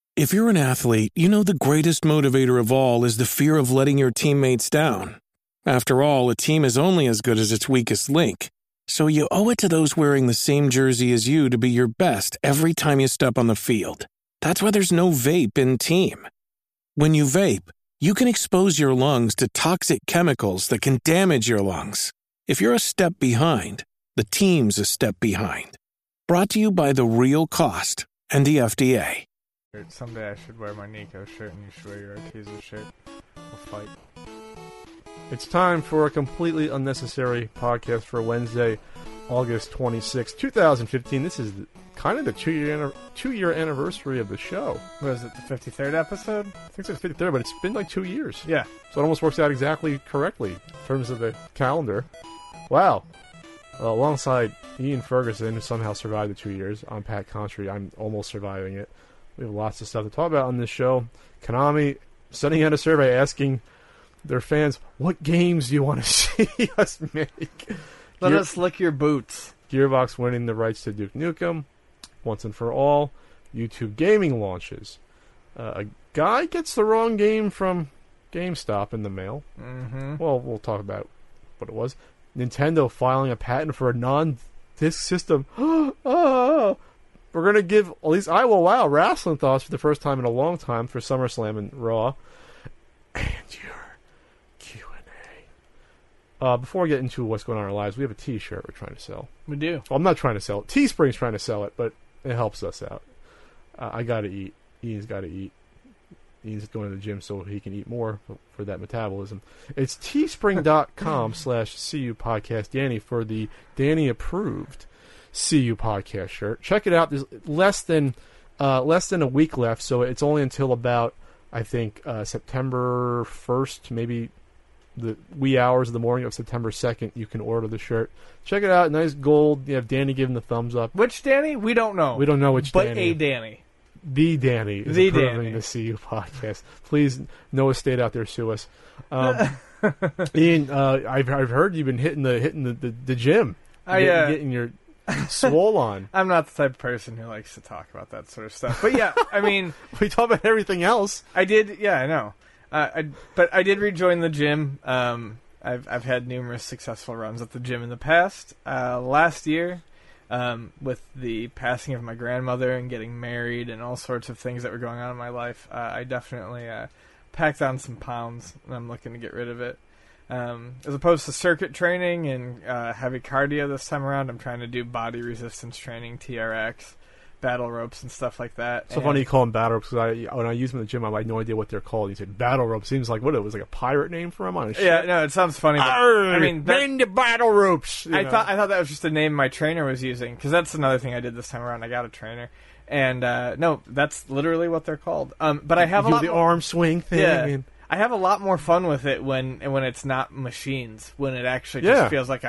If you're an athlete, you know the greatest motivator of all is the fear of letting your teammates down. After all, a team is only as good as its weakest link. So you owe it to those wearing the same jersey as you to be your best every time you step on the field. That's why there's no vape in team. When you vape, you can expose your lungs to toxic chemicals that can damage your lungs. If you're a step behind, the team's a step behind. Brought to you by The Real Cost and the FDA. Someday I should wear my Nico shirt and you should wear your Arteezer shirt. We'll fight. It's time for a completely unnecessary podcast for Wednesday, August 26, 2015. This is kind of the two-year anniversary of the show. Was it the 53rd episode? I think it's the 53rd, but it's been like 2 years. Yeah. So it almost works out exactly correctly in terms of the calendar. Wow. Alongside Ian Ferguson, who somehow survived the 2 years, I'm Pat Contry. I'm almost surviving it. We have lots of stuff to talk about on this show. Konami sending out a survey asking their fans, what games do you want to see us make? Let us lick your boots. Gearbox winning the rights to Duke Nukem. Once and for all. YouTube gaming launches. A guy gets the wrong game from GameStop in the mail. Mm-hmm. Well, we'll talk about what it was. Nintendo filing a patent for a non-disc system. We're going to give, at least I will allow, wrestling thoughts for the first time in a long time for SummerSlam and Raw. And your Q&A. Before we get into what's going on in our lives, we have a t-shirt we're trying to sell. We do. Well, I'm not trying to sell it. Teespring's trying to sell it, but it helps us out. I got to eat. Ian's got to eat. Ian's going to the gym so he can eat more for that metabolism. It's teespring.com/CU Podcast Danny for the Danny approved CU Podcast shirt. Check it out. There's less than a week left, so it's only until about, I think, September 1st, maybe the wee hours of the morning of September 2nd, you can order the shirt. Check it out. Nice gold. You have Danny giving the thumbs up. Which Danny? We don't know. We don't know which but Danny. But a Danny. The Danny is the approving the CU Podcast. Please, no estate out there, sue us. Ian, I've heard you've been hitting the gym. Getting your swole on. I'm not the type of person who likes to talk about that sort of stuff. But yeah, I mean, we talk about everything else. I did. Yeah, I know. But I did rejoin the gym. I've had numerous successful runs at the gym in the past. Last year, with the passing of my grandmother and getting married and all sorts of things that were going on in my life, I definitely packed on some pounds, and I'm looking to get rid of it. As opposed to circuit training and heavy cardio this time around, I'm trying to do body resistance training, TRX, battle ropes, and stuff like that. So funny you call them battle ropes, because when I use them in the gym, I had no idea what they're called. You said battle ropes. Seems like, what, it was like a pirate name for them on a ship? Yeah, no, it sounds funny. But, I mean, the battle ropes. I thought that was just a name my trainer was using, because that's another thing I did this time around. I got a trainer. And, no, that's literally what they're called. But I have a lot the arm swing thing. Yeah. I have a lot more fun with it when it's not machines, when it actually just feels like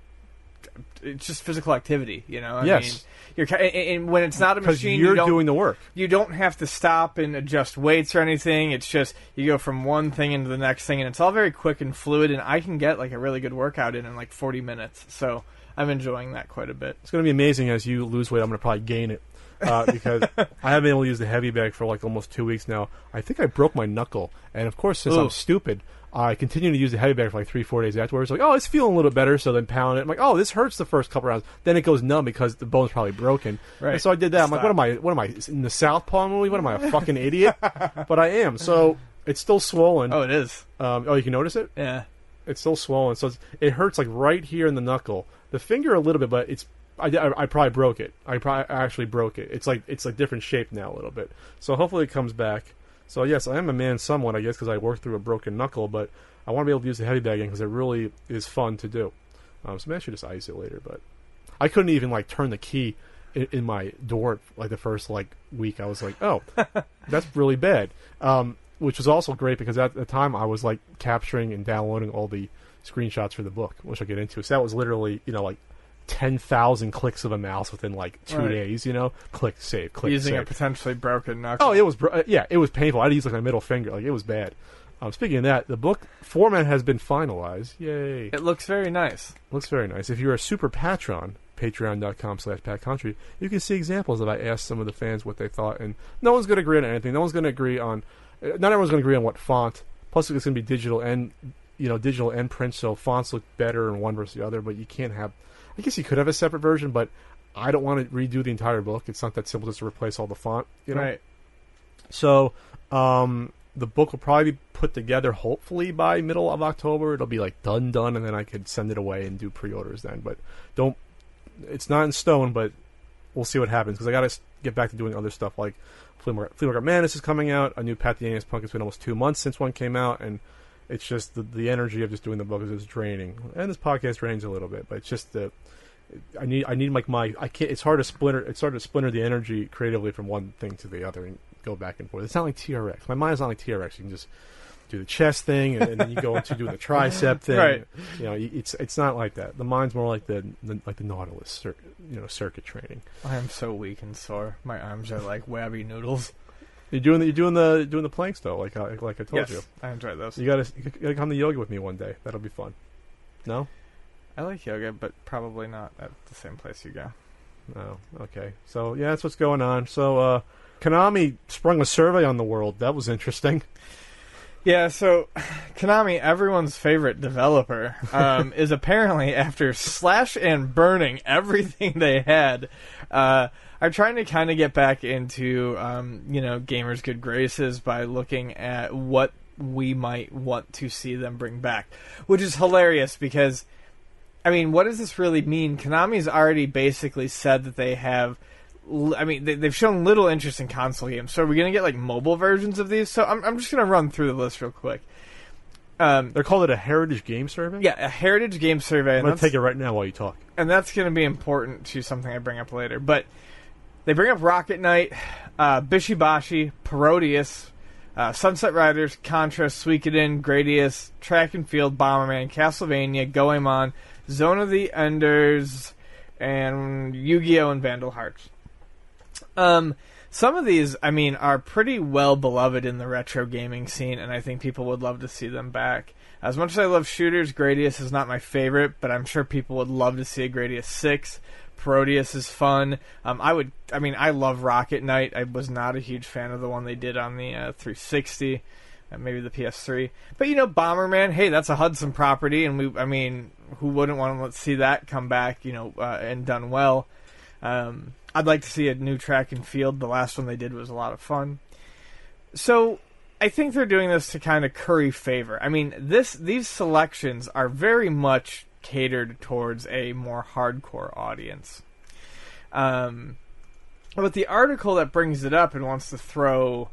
it's just physical activity, you know? I mean, and when it's not a machine, you're doing the work. You don't have to stop and adjust weights or anything. It's just, you go from one thing into the next thing, and it's all very quick and fluid, and I can get like a really good workout in like 40 minutes. So I'm enjoying that quite a bit. It's going to be amazing as you lose weight. I'm going to probably gain it. Because I haven't been able to use the heavy bag for like almost 2 weeks now. I think I broke my knuckle, and of course, since I'm stupid, I continue to use the heavy bag for like 3-4 days afterwards. Like, oh, it's feeling a little better, so then pound it. I'm like, oh, this hurts the first couple rounds. Then it goes numb because the bone's probably broken. Right. And so I did that. I'm like, what am I in the Southpaw movie? What am I, a fucking idiot? But I am. So it's still swollen. Oh, it is. You can notice it? Yeah. It's still swollen, so it hurts like right here in the knuckle. The finger a little bit, but it's. I probably broke it. I actually broke it. It's like different shape now a little bit. So hopefully it comes back. So yes, I am a man somewhat, I guess, because I worked through a broken knuckle, but I want to be able to use the heavy bag again because it really is fun to do. So maybe I should just ice it later, but I couldn't even like turn the key in my door like the first like week. I was like, oh, that's really bad. Which was also great because at the time I was like capturing and downloading all the screenshots for the book, which I'll get into. So that was literally, like 10,000 clicks of a mouse within like 2 days, click, save, click, using save. a potentially broken knuckle. Oh, it was, it was painful. I had to use like my middle finger. Like, it was bad. Speaking of that, the book format has been finalized. Yay. It looks very nice. Looks very nice. If you're a super patron, patreon.com/PatCountry, you can see examples of I asked some of the fans what they thought, and no one's going to agree on anything. No one's going to agree on, not everyone's going to agree on what font. Plus, it's going to be digital and print, so fonts look better in one versus the other. But you can't have. I guess you could have a separate version, but I don't want to redo the entire book. It's not that simple just to replace all the font, Right. So, the book will probably be put together hopefully by middle of October. It'll be like done, and then I could send it away and do pre-orders then. But it's not in stone, but we'll see what happens because I got to get back to doing other stuff like Flea Market Madness is coming out. A new Pat the NES Punk. It's been almost 2 months since one came out, and it's just the energy of just doing the book is draining. And this podcast drains a little bit, but it's just I need like I can't. It's hard to splinter the energy creatively from one thing to the other and go back and forth. It's not like TRX. My mind's not like TRX. You can just do the chest thing and then you go into doing the tricep thing. Right. It's not like that. The mind's more like the Nautilus circuit training. I am so weak and sore. My arms are like wabby noodles. You're doing the planks though, like I told yes, you. I enjoy those. You gotta come to yoga with me one day. That'll be fun. No? I like yoga, but probably not at the same place you go. Oh, okay. So yeah, that's what's going on. So Konami sprung a survey on the world. That was interesting. Yeah, so Konami, everyone's favorite developer, is apparently, after slash and burning everything they had, are trying to kind of get back into, gamers' good graces by looking at what we might want to see them bring back. Which is hilarious because, I mean, what does this really mean? Konami's already basically said that they have... they've shown little interest in console games. So are we going to get, like, mobile versions of these? So I'm just going to run through the list real quick. They're called a Heritage Game Survey? Yeah, a Heritage Game Survey. I'm going to take it right now while you talk. And that's going to be important to something I bring up later. But they bring up Rocket Knight, Bishibashi, Parodius, Sunset Riders, Contra, Suikoden, Gradius, Track and Field, Bomberman, Castlevania, Goemon, Zone of the Enders, and Yu-Gi-Oh! And Vandal Hearts. Some of these, are pretty well beloved in the retro gaming scene, and I think people would love to see them back. As much as I love shooters, Gradius is not my favorite, but I'm sure people would love to see a Gradius 6. Parodius is fun. I love Rocket Knight. I was not a huge fan of the one they did on the 360, maybe the PS3. But, Bomberman, hey, that's a Hudson property, and who wouldn't want to see that come back, and done well. I'd like to see a new Track and Field. The last one they did was a lot of fun. So I think they're doing this to kind of curry favor. These selections are very much catered towards a more hardcore audience. But the article that brings it up and wants to throw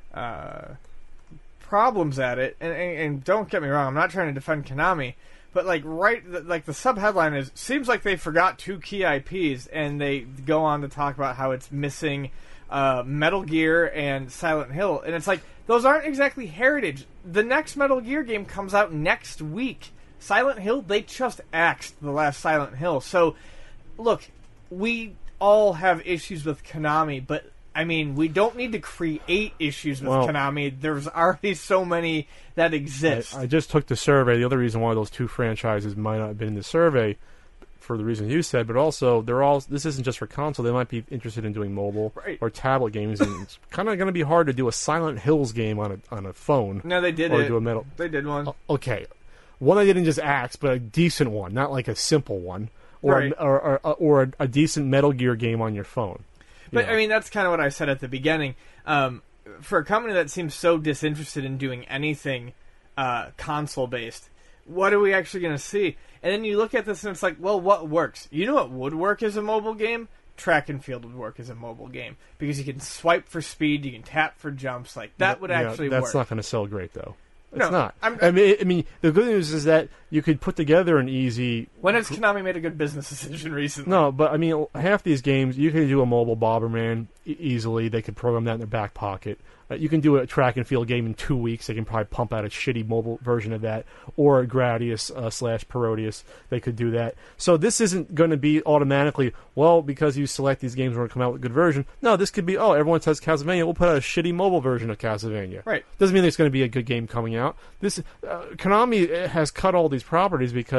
problems at it, and don't get me wrong, I'm not trying to defend Konami, but the sub-headline is, seems like they forgot 2 key IPs, and they go on to talk about how it's missing Metal Gear and Silent Hill, and it's like, those aren't exactly heritage. The next Metal Gear game comes out next week. Silent Hill, they just axed the last Silent Hill. So, look, we all have issues with Konami, but we don't need to create issues with Konami. There's already so many that exist. I just took the survey. The other reason why those 2 franchises might not have been in the survey, for the reason you said, but also this isn't just for console. They might be interested in doing mobile or tablet games, and it's kind of going to be hard to do a Silent Hills game on a phone. No, they did or do a metal. They did one. Okay, one they didn't just axe, but a decent one, not like a simple one, or a decent Metal Gear game on your phone. But, that's kind of what I said at the beginning. For a company that seems so disinterested in doing anything console-based, what are we actually going to see? And then you look at this and it's like, well, what works? You know what would work as a mobile game? Track and Field would work as a mobile game. Because you can swipe for speed, you can tap for jumps. That would actually work. That's not going to sell great, though. It's no, not. The good news is that you could put together an easy... When has Konami made a good business decision recently? No, but half these games, you can do a mobile Bomberman easily. They could program that in their back pocket. You can do a Track and Field game in 2 weeks. They can probably pump out a shitty mobile version of that. Or a Gradius / Parodius. They could do that. So this isn't going to be automatically, because you select these games, we're going to come out with a good version. No, this could be, everyone says Castlevania, we'll put out a shitty mobile version of Castlevania. Right. Doesn't mean there's going to be a good game coming out. This Konami has cut all these properties because,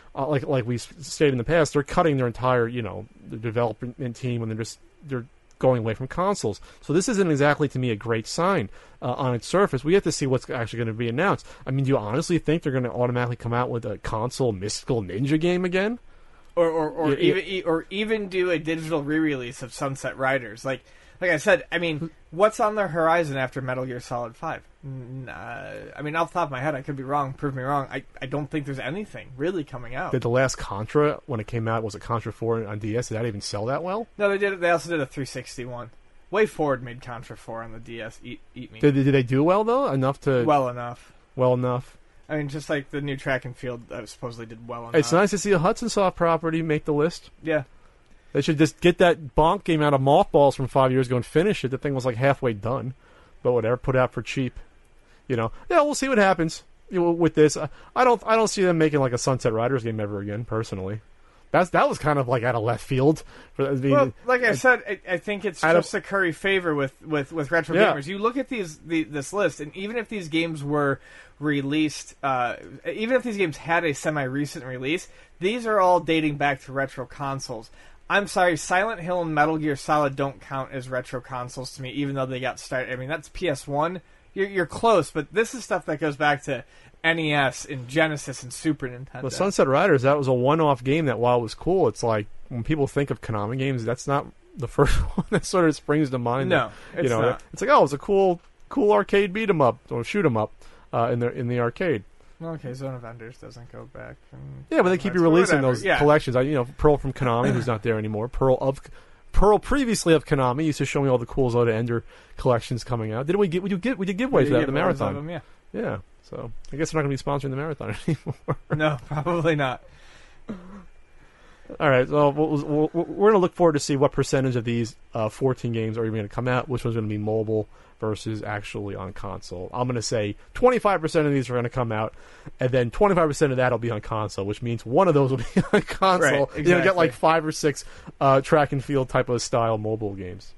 like we stated in the past, they're cutting their entire, the development team, and they're going away from consoles. So this isn't exactly, to me, a great sign on its surface. We have to see what's actually going to be announced. I mean, do you honestly think they're going to automatically come out with a console Mystical Ninja game again? Or even do a digital re-release of Sunset Riders. Like I said, I mean, what's on the horizon after Metal Gear Solid 5? I mean, off the top of my head, I could be wrong. Prove me wrong. I don't think there's anything really coming out. Did the last Contra, when it came out, was it Contra 4 on DS? Did that even sell that well? No, they did. They also did a 360 one. Way Forward made Contra 4 on the DS. Eat me. Did they do well, though? Enough to... Well enough. Well enough. I mean, just like the new track and field supposedly did well enough. It's nice to see a Hudson Soft property make the list. Yeah. They should just get that Bonk game out of mothballs from 5 years ago and finish it. The thing was like halfway done. But whatever, put out for cheap. Yeah, we'll see what happens with this. I don't see them making like a Sunset Riders game ever again, personally. That was kind of like out of left field. Well, like I said, I think it's just a curry favor with retro gamers. You look at this list, and even if these games were released, even if these games had a semi-recent release, these are all dating back to retro consoles. I'm sorry, Silent Hill and Metal Gear Solid don't count as retro consoles to me, even though they got started. I mean, that's PS1. You're close, but this is stuff that goes back to NES and Genesis and Super Nintendo. Well, Sunset Riders, that was a one-off game that, while it was cool, it's like when people think of Konami games, that's not the first one that sort of springs to mind. No, it's not. It's like, it's a cool arcade beat 'em up or shoot 'em up in the arcade. Okay, Zone of Enders doesn't go back. Yeah, but they keep releasing those collections. Pearl from Konami, who's not there anymore. Pearl previously of Konami used to show me all the cool Zone of Ender collections coming out. We did giveaways for that at the marathon. Them, yeah. Yeah. So I guess we're not going to be sponsoring the marathon anymore. No, probably not. All right, so we're going to look forward to see what percentage of these 14 games are even going to come out, which one's going to be mobile versus actually on console. I'm going to say 25% of these are going to come out, and then 25% of that will be on console, which means one of those will be on console. Right, exactly. You're going to get like 5 or 6 track and field type of style mobile games.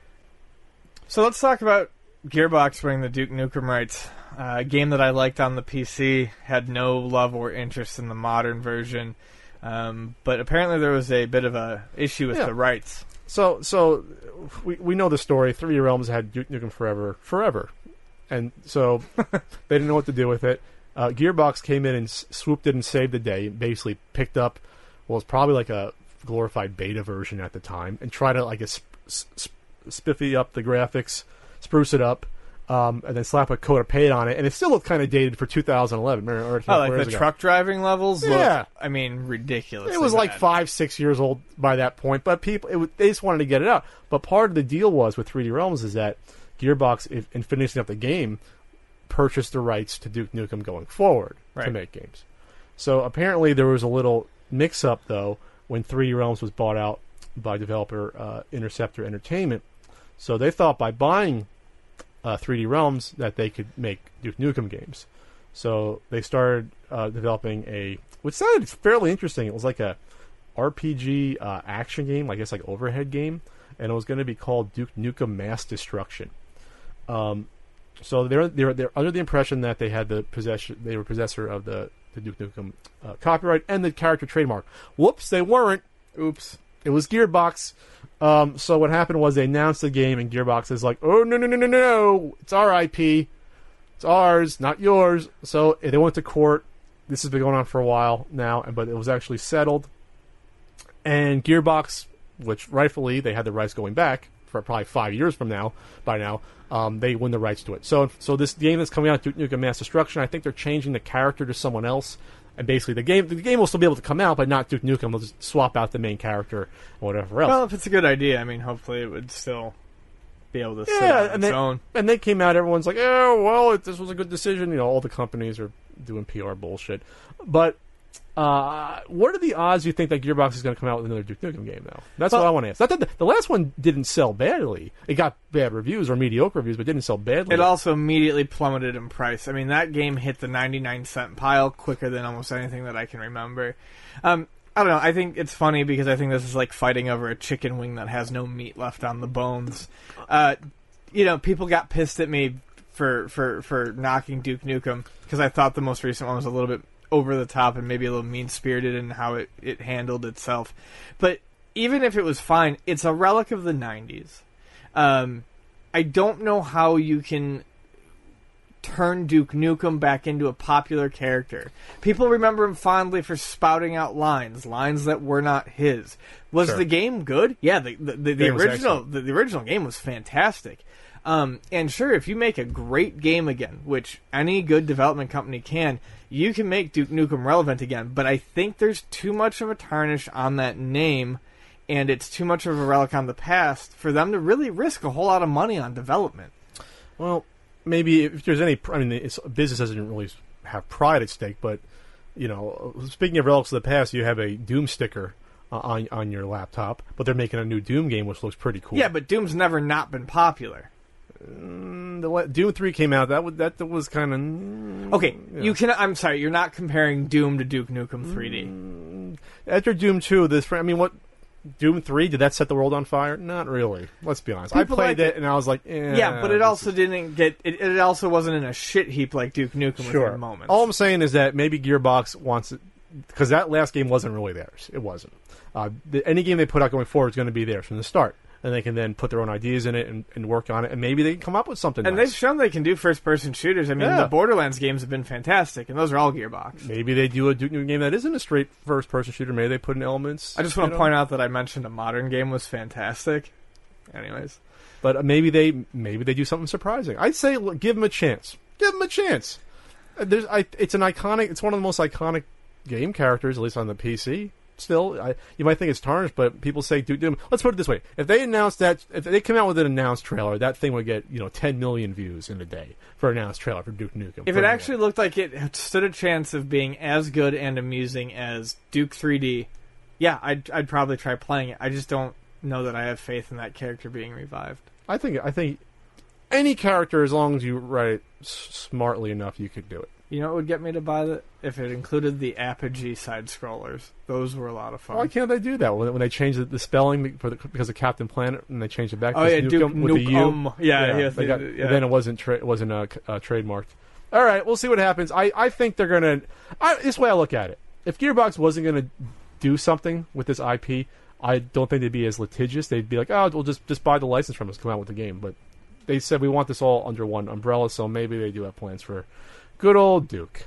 So let's talk about Gearbox winning the Duke Nukem rights. A game that I liked on the PC, had no love or interest in the modern version. But apparently there was a bit of a issue with the rights. So we know the story. 3D Realms had Duke Nukem forever, and so they didn't know what to do with it. Gearbox came in and swooped in and saved the day. Basically picked up what was probably like a glorified beta version at the time, and tried to like spiffy up the graphics, spruce it up. And then slap a coat of paint on it, and it still looked kind of dated for 2011. Like the truck driving levels? Yeah. Looked, ridiculous. It was like 5-6 years old by that point, but they just wanted to get it out. But part of the deal was with 3D Realms is that Gearbox, in finishing up the game, purchased the rights to Duke Nukem going forward to make games. So apparently there was a little mix-up, though, when 3D Realms was bought out by developer Interceptor Entertainment. So they thought by buying 3D Realms that they could make Duke Nukem games. So they started developing which sounded fairly interesting. It was like a RPG action game, I guess like overhead game, and it was going to be called Duke Nukem Mass Destruction. So they're under the impression that they had they were possessor of the Duke Nukem copyright and the character trademark. Whoops, they weren't. Oops. It was Gearbox. So what happened was they announced the game, and Gearbox is like, oh, no, it's our IP. It's ours, not yours. So they went to court. This has been going on for a while now, but it was actually settled. And Gearbox, which rightfully they had the rights going back for probably 5 years from now, they win the rights to it. So this game that's coming out, Duke Nukem Mass Destruction, I think they're changing the character to someone else. And basically, the game will still be able to come out, but not Duke Nukem. They'll just swap out the main character or whatever else. Well, if it's a good idea, I mean, hopefully it would still be able to sit on its own. And they came out, everyone's like, oh, well, this was a good decision. All the companies are doing PR bullshit. But what are the odds you think that Gearbox is going to come out with another Duke Nukem game, though? That's what I want to ask. Not that the last one didn't sell badly. It got bad reviews or mediocre reviews, but didn't sell badly. It also immediately plummeted in price. I mean, that game hit the 99-cent pile quicker than almost anything that I can remember. I don't know. I think it's funny because I think this is like fighting over a chicken wing that has no meat left on the bones. People got pissed at me for knocking Duke Nukem because I thought the most recent one was a little bit over the top and maybe a little mean-spirited in how it handled itself. But even if it was fine, it's a relic of the 90s. I don't know how you can turn Duke Nukem back into a popular character. People remember him fondly for spouting out lines that were not his. Was the game good? Yeah, the original game was fantastic. And sure, if you make a great game again, which any good development company can, you can make Duke Nukem relevant again. But I think there's too much of a tarnish on that name, and it's too much of a relic on the past for them to really risk a whole lot of money on development. Well, maybe if there's any, I mean, business doesn't really have pride at stake, but speaking of relics of the past, you have a Doom sticker on your laptop, but they're making a new Doom game, which looks pretty cool. Yeah, but Doom's never not been popular. Doom 3 came out. That was kind of okay. You can. I'm sorry, you're not comparing Doom to Duke Nukem 3D. After Doom 2, what? Doom 3, did that set the world on fire? Not really. Let's be honest. People I played it and I was like, yeah, but it also didn't get. It also wasn't in a shit heap like Duke Nukem within moments. All I'm saying is that maybe Gearbox wants it, because that last game wasn't really theirs. It wasn't. Any game they put out going forward is going to be theirs from the start. And they can then put their own ideas in it and work on it, and maybe they can come up with something and nice. They've shown they can do first-person shooters. I mean, the Borderlands games have been fantastic, and those are all Gearbox. Maybe they do a Duke Nukem game that isn't a straight first-person shooter. Maybe they put in elements. I just want to point out that I mentioned a modern game was fantastic. Anyways. But maybe they do something surprising. I'd say give them a chance. Give them a chance. It's an iconic. It's one of the most iconic game characters, at least on the PC. Still, you might think it's tarnished, but people say Duke Nukem. Let's put it this way: if they come out with an announced trailer, that thing would get 10 million views in a day for an announced trailer for Duke Nukem. If it actually looked like it stood a chance of being as good and amusing as Duke 3D, yeah, I'd probably try playing it. I just don't know that I have faith in that character being revived. I think any character, as long as you write it smartly enough, you could do it. You know what would get me to buy that? If it included the Apogee side-scrollers. Those were a lot of fun. Why can't they do that? When they changed the spelling because of Captain Planet, and they changed it back to Duke with the U. Yeah. Then it wasn't trademarked. All right, we'll see what happens. I think they're going to... This is the way I look at it. If Gearbox wasn't going to do something with this IP, I don't think they'd be as litigious. They'd be like, oh, we'll just buy the license from us, come out with the game. But they said we want this all under one umbrella, so maybe they do have plans for... good old Duke.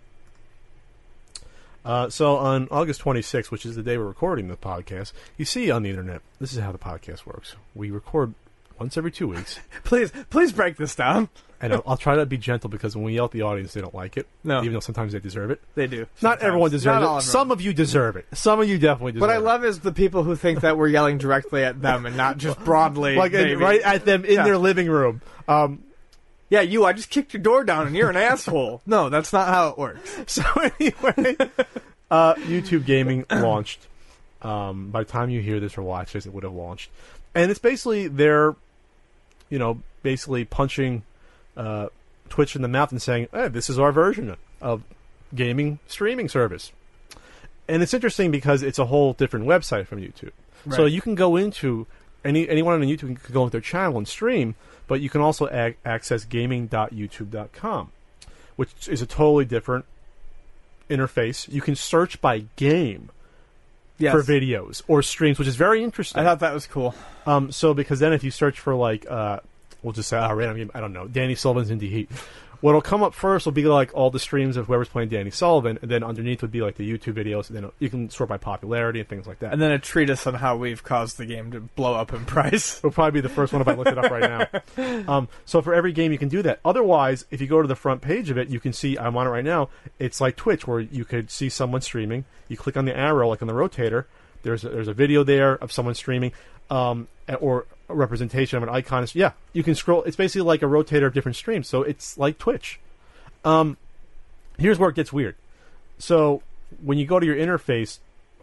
So on August 26th, which is the day we're recording the podcast, you see on the internet, this is how the podcast works. We record once every 2 weeks. Please break this down. And I'll try to be gentle, because when we yell at the audience, they don't like it. No. Even though sometimes they deserve it. They do. Not everyone deserves it. Some of you deserve it. Some of you definitely deserve it. What I love is the people who think that we're yelling directly at them and not just broadly. Right at them in their living room. Yeah, I just kicked your door down and you're an asshole. No, that's not how it works. So anyway, YouTube Gaming launched. By the time you hear this or watch this, it would have launched. And it's basically they're, basically punching Twitch in the mouth and saying, hey, this is our version of gaming streaming service. And it's interesting because it's a whole different website from YouTube. Right. So you can go into... Anyone on YouTube can go into their channel and stream, but you can also access gaming.youtube.com, which is a totally different interface. You can search by game for videos or streams, which is very interesting. I thought that was cool. So because then if you search for we'll just say random game, I don't know, Danny Sullivan's Indie Heat. What'll come up first will be like all the streams of whoever's playing Danny Sullivan, and then underneath would be like the YouTube videos, and then you can sort by popularity and things like that. And then a treatise on how we've caused the game to blow up in price. It'll probably be the first one if I look it up right now. So for every game you can do that. Otherwise, if you go to the front page of it, you can see, I'm on it right now, it's like Twitch, where you could see someone streaming. You click on the arrow, like on the rotator, there's a video there of someone streaming, or a representation of an icon. Yeah, you can scroll. It's basically like a rotator of different streams, so it's like Twitch. Here's where it gets weird. So when you go to your interface,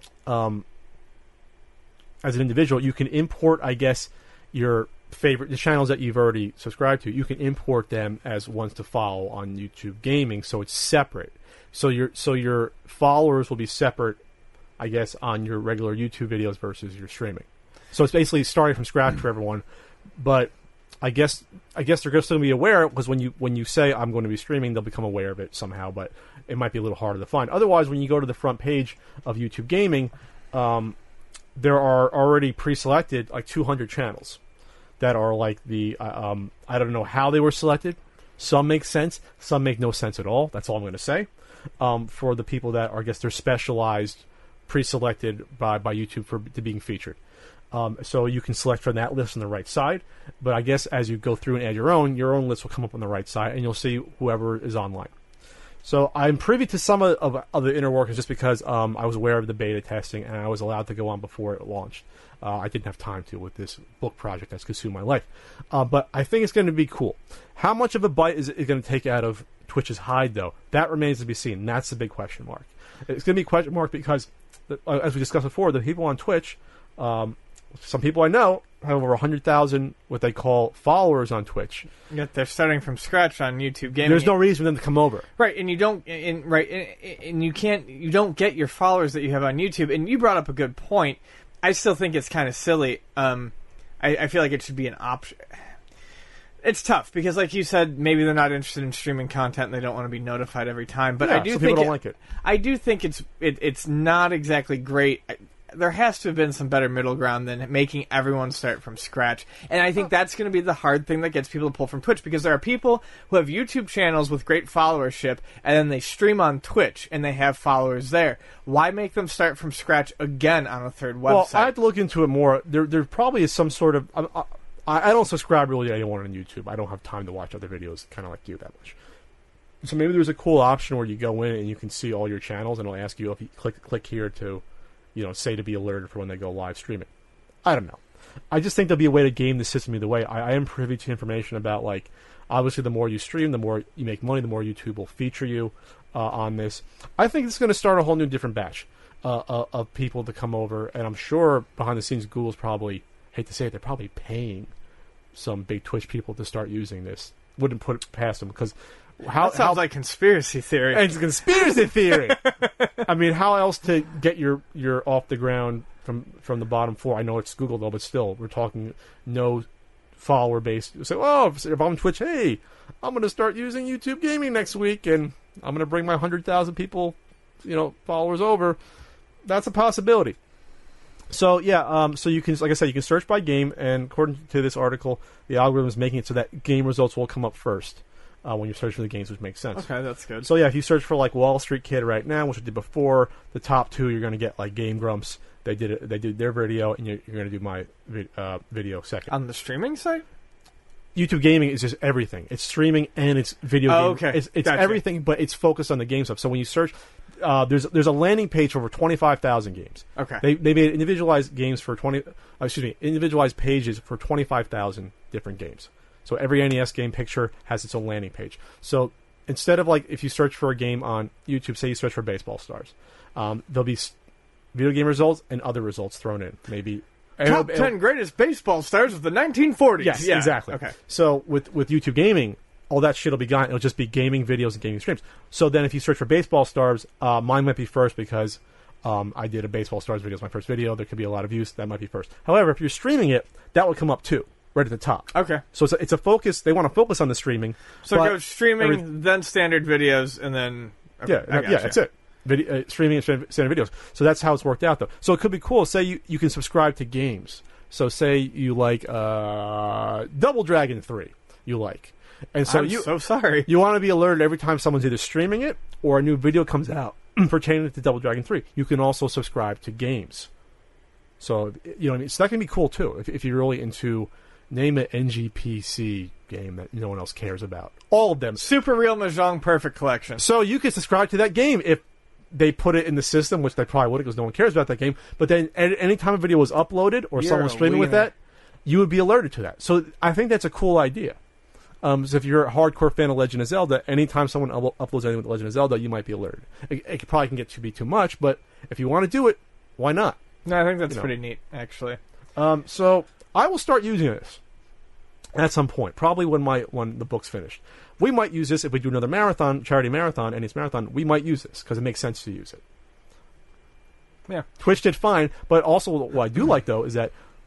as an individual, you can import, I guess, the channels that you've already subscribed to. You can import them as ones to follow on YouTube Gaming, so it's separate. So your followers will be separate, I guess, on your regular YouTube videos versus your streaming. So it's basically starting from scratch for everyone. But I guess they're going to still be aware, because when you say I'm going to be streaming, they'll become aware of it somehow. But it might be a little harder to find. Otherwise, when you go to the front page of YouTube Gaming, there are already pre-selected like 200 channels that are like the I don't know how they were selected. Some make sense, some make no sense at all. That's all I'm going to say. For the people that are, I guess they're specialized, pre-selected by YouTube to being featured. So you can select from that list on the right side. But I guess as you go through and add your own list will come up on the right side, and you'll see whoever is online. So I'm privy to some of the inner workings just because I was aware of the beta testing and I was allowed to go on before it launched. I didn't have time to with this book project that's consumed my life. But I think it's going to be cool. How much of a bite is it going to take out of Twitch's hide, though? That remains to be seen. That's the big question mark. It's going to be a question mark because, as we discussed before, the people on Twitch, some people I know have over 100,000 what they call followers on Twitch. Yet they're starting from scratch on YouTube Gaming. There's no reason for them to come over, right? And you don't, and you don't get your followers that you have on YouTube. And you brought up a good point. I still think it's kind of silly. I feel like it should be an option. It's tough because, like you said, maybe they're not interested in streaming content and they don't want to be notified every time. But I do think people don't like it. I do think it's not exactly great. There has to have been some better middle ground than making everyone start from scratch. And I think that's going to be the hard thing that gets people to pull from Twitch, because there are people who have YouTube channels with great followership, and then they stream on Twitch, and they have followers there. Why make them start from scratch again on a third website? Well, I have to look into it more. There probably is some sort of... I don't subscribe really to anyone on YouTube. I don't have time to watch other videos kind of like you that much. So maybe there's a cool option where you go in and you can see all your channels, and it'll ask you if you click here to... say to be alerted for when they go live streaming. I don't know. I just think there'll be a way to game the system either way. I am privy to information about, like, obviously the more you stream, the more you make money, the more YouTube will feature you on this. I think it's going to start a whole new different batch of people to come over, and I'm sure behind the scenes Google's probably, hate to say it, they're probably paying some big Twitch people to start using this. Wouldn't put it past them, because that sounds like conspiracy theory. It's a conspiracy theory. I mean, how else to get your off the ground from the bottom floor? I know it's Google though, but still, we're talking no follower base. You say, oh, if I'm on Twitch, hey, I'm going to start using YouTube Gaming next week, and I'm going to bring my 100,000 people, followers over. That's a possibility. So yeah, so you can, like I said, you can search by game, and according to this article, the algorithm is making it so that game results will come up first. When you search for the games, which makes sense. Okay, that's good. So yeah, if you search for like Wall Street Kid right now, which I did before, the top two you're going to get like Game Grumps. They did their video, and you're going to do my video second. On the streaming site? YouTube Gaming is just everything. It's streaming and it's video. Oh, okay. It's gotcha. Everything, but it's focused on the game stuff. So when you search, there's a landing page for over 25,000 games. Okay. They made individualized games for individualized pages for 25,000 different games. So every NES game picture has its own landing page. So instead of like if you search for a game on YouTube, say you search for Baseball Stars, there'll be video game results and other results thrown in. Maybe top 10 greatest baseball stars of the 1940s. Yes, yeah. Exactly. Okay. So with YouTube Gaming, all that shit will be gone. It'll just be gaming videos and gaming streams. So then if you search for Baseball Stars, mine might be first because I did a Baseball Stars video as my first video. There could be a lot of views. That might be first. However, if you're streaming it, that would come up too. Right at the top. Okay. So it's a focus. They want to focus on the streaming. So it goes streaming, then standard videos, and then... Okay, that's it. Streaming and standard videos. So that's how it's worked out, though. So it could be cool. Say you can subscribe to games. So say you like Double Dragon 3. You like. And so I'm so sorry. You want to be alerted every time someone's either streaming it or a new video comes out pertaining to Double Dragon 3. You can also subscribe to games. So, what I mean? So that can be cool, too, if you're really into... Name an NGPC game that no one else cares about. All of them. Super Real Mahjong Perfect Collection. So you can subscribe to that game if they put it in the system, which they probably would because no one cares about that game. But then any time a video was uploaded or someone was streaming with that, you would be alerted to that. So I think that's a cool idea. So if you're a hardcore fan of Legend of Zelda, anytime someone uploads anything with Legend of Zelda, you might be alerted. It probably can get to be too much, but if you want to do it, why not? No, I think that's pretty neat, actually. So... I will start using this at some point, probably when the book's finished. We might use this if we do another charity marathon, and it's marathon. We might use this because it makes sense to use it. Yeah, Twitch did fine, but also what I do like though is that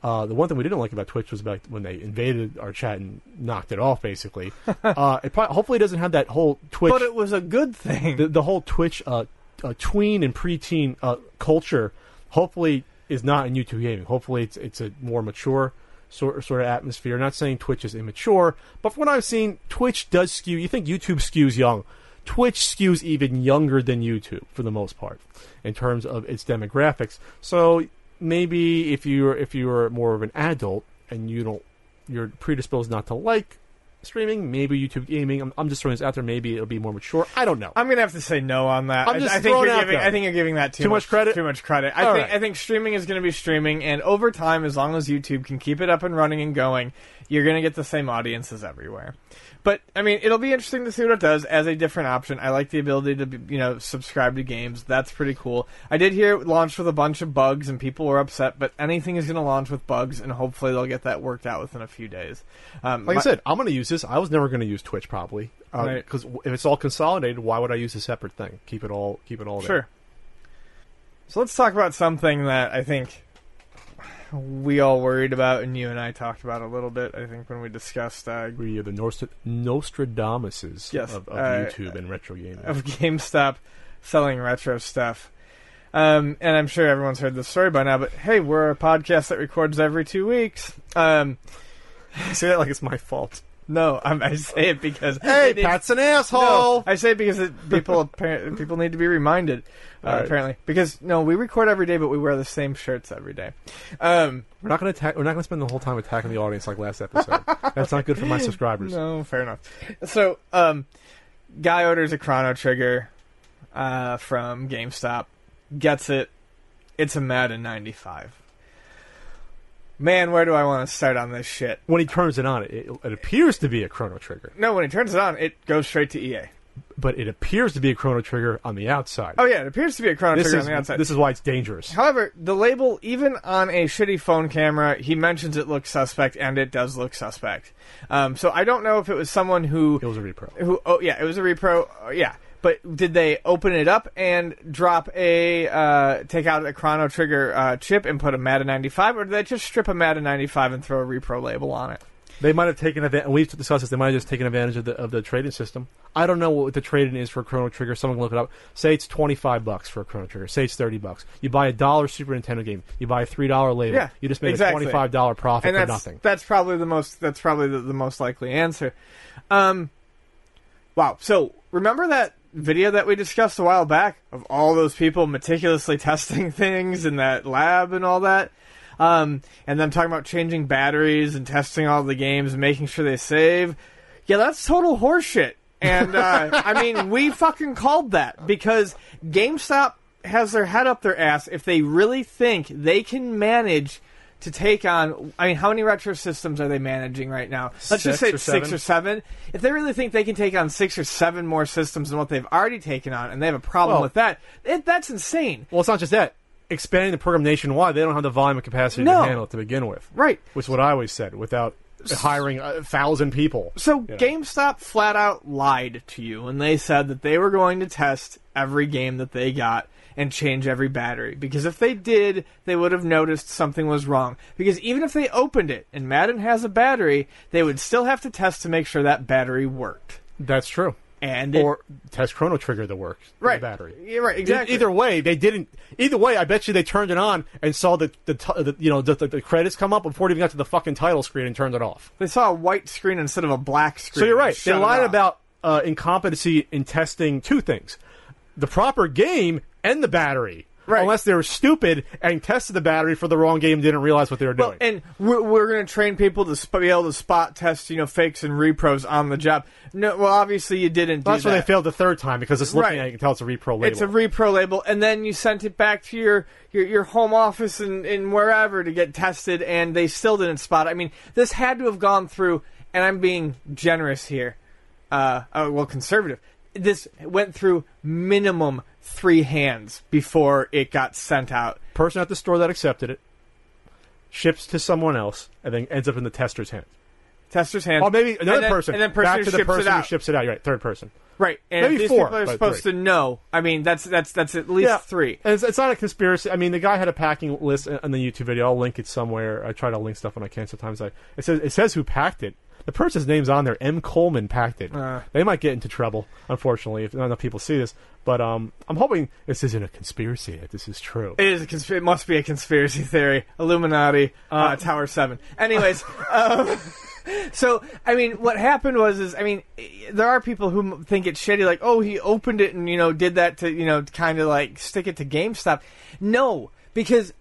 The one thing we didn't like about Twitch was about when they invaded our chat and knocked it off, basically. Hopefully it doesn't have that whole Twitch... But it was a good thing. The whole Twitch tween and preteen culture, hopefully, is not in YouTube gaming. Hopefully it's a more mature sort of atmosphere. Not saying Twitch is immature, but from what I've seen, Twitch does skew... You think YouTube skews young. Twitch skews even younger than YouTube, for the most part, in terms of its demographics. So... Maybe if you're more of an adult and you're predisposed not to like streaming, maybe YouTube gaming. I'm just throwing this out there. Maybe it'll be more mature. I don't know. I'm gonna have to say no on that. I think you're giving that too much credit. Too much credit. I think streaming is gonna be streaming, and over time, as long as YouTube can keep it up and running and going, you're gonna get the same audiences everywhere. But, I mean, it'll be interesting to see what it does as a different option. I like the ability to, subscribe to games. That's pretty cool. I did hear it launched with a bunch of bugs, and people were upset, but anything is going to launch with bugs, and hopefully they'll get that worked out within a few days. I said, I'm going to use this. I was never going to use Twitch, probably. Because if it's all consolidated, why would I use a separate thing? Keep it all there. Sure. So let's talk about something that I think... we all worried about, and you and I talked about a little bit, I think, when we discussed... we are the Nostradamuses of YouTube and retro gaming. Of GameStop selling retro stuff. And I'm sure everyone's heard this story by now, but hey, we're a podcast that records every 2 weeks. I say that like it's my fault. No, I say it because... Hey, Pat's an asshole! No, I say it because people need to be reminded, apparently. Because, we record every day, but we wear the same shirts every day. We're not going to spend the whole time attacking the audience like last episode. That's not good for my subscribers. No, fair enough. So, guy orders a Chrono Trigger from GameStop, gets it. It's a Madden 95. Man, where do I want to start on this shit? When he turns it on, it appears to be a Chrono Trigger. No, when he turns it on, it goes straight to EA. But it appears to be a Chrono Trigger on the outside. Oh, yeah, it appears to be a Chrono Trigger on the outside. This is why it's dangerous. However, the label, even on a shitty phone camera, he mentions it looks suspect, and it does look suspect. So I don't know if it was someone who... It was a repro. It was a repro, yeah. But did they open it up and take out a Chrono Trigger chip and put a Madden 95, or did they just strip a Madden 95 and throw a repro label on it? They might have taken advantage, and we've discussed this, they might have just taken advantage of the trading system. I don't know what the trading is for a Chrono Trigger. Someone can look it up. Say it's $25 for a Chrono Trigger. Say it's $30. You buy a $1 Super Nintendo game. You buy a $3 label. Yeah, you just made a $25 profit for nothing. That's probably the most likely answer. Wow. So remember that video that we discussed a while back of all those people meticulously testing things in that lab and all that? And them talking about changing batteries and testing all the games and making sure they save. Yeah, that's total horseshit. And, I mean, we fucking called that because GameStop has their head up their ass if they really think they can manage to take on... I mean, how many retro systems are they managing right now? Let's just say it's 6 or 7. If they really think they can take on 6 or 7 more systems than what they've already taken on, and they have a problem with that, that's insane. Well, it's not just that. Expanding the program nationwide, they don't have the volume and capacity to handle it to begin with. Right. Which is what I always said, without hiring 1,000 people. So GameStop flat out lied to you, and they said that they were going to test every game that they got and change every battery. Because if they did, they would have noticed something was wrong. Because even if they opened it and Madden has a battery, they would still have to test to make sure that battery worked. That's true. Or test Chrono Trigger that works. Right. The battery. Yeah, right, exactly. Either way, they didn't. Either way, I bet you they turned it on and saw the credits come up before it even got to the fucking title screen and turned it off. They saw a white screen instead of a black screen. So you're right. They lied about incompetency in testing two things: the proper game and the battery. Right. Unless they were stupid and tested the battery for the wrong game and didn't realize what they were doing. And we're going to train people to be able to spot test, fakes and repros on the job. No, well, obviously you didn't do that. That's why they failed the third time, because it's looking at it, you can tell it's a repro label. It's a repro label, and then you sent it back to your home office and wherever to get tested, and they still didn't spot it. I mean, this had to have gone through, and I'm being generous here, conservative. This went through minimum 3 hands before it got sent out. Person at the store that accepted it ships to someone else and then ends up in the tester's hand. tester's hands. Oh, maybe another and then, person. And then person back who to the ships person it who out. ships it out. You're right, third person. Right, and Maybe these four, people are but supposed three. to know. I mean, that's at least three. And it's not a conspiracy. I mean, the guy had a packing list on the YouTube video. I'll link it somewhere. I try to link stuff when I can. Sometimes it says who packed it. The person's name's on there. M. Coleman packed it. They might get into trouble, unfortunately, if not enough people see this. But I'm hoping this isn't a conspiracy. That this is true. It is it must be a conspiracy theory. Illuminati, Tower 7. Anyways, so, I mean, what happened was, there are people who think it's shitty, like, oh, he opened it and, did that to, kind of, like, stick it to GameStop. No, because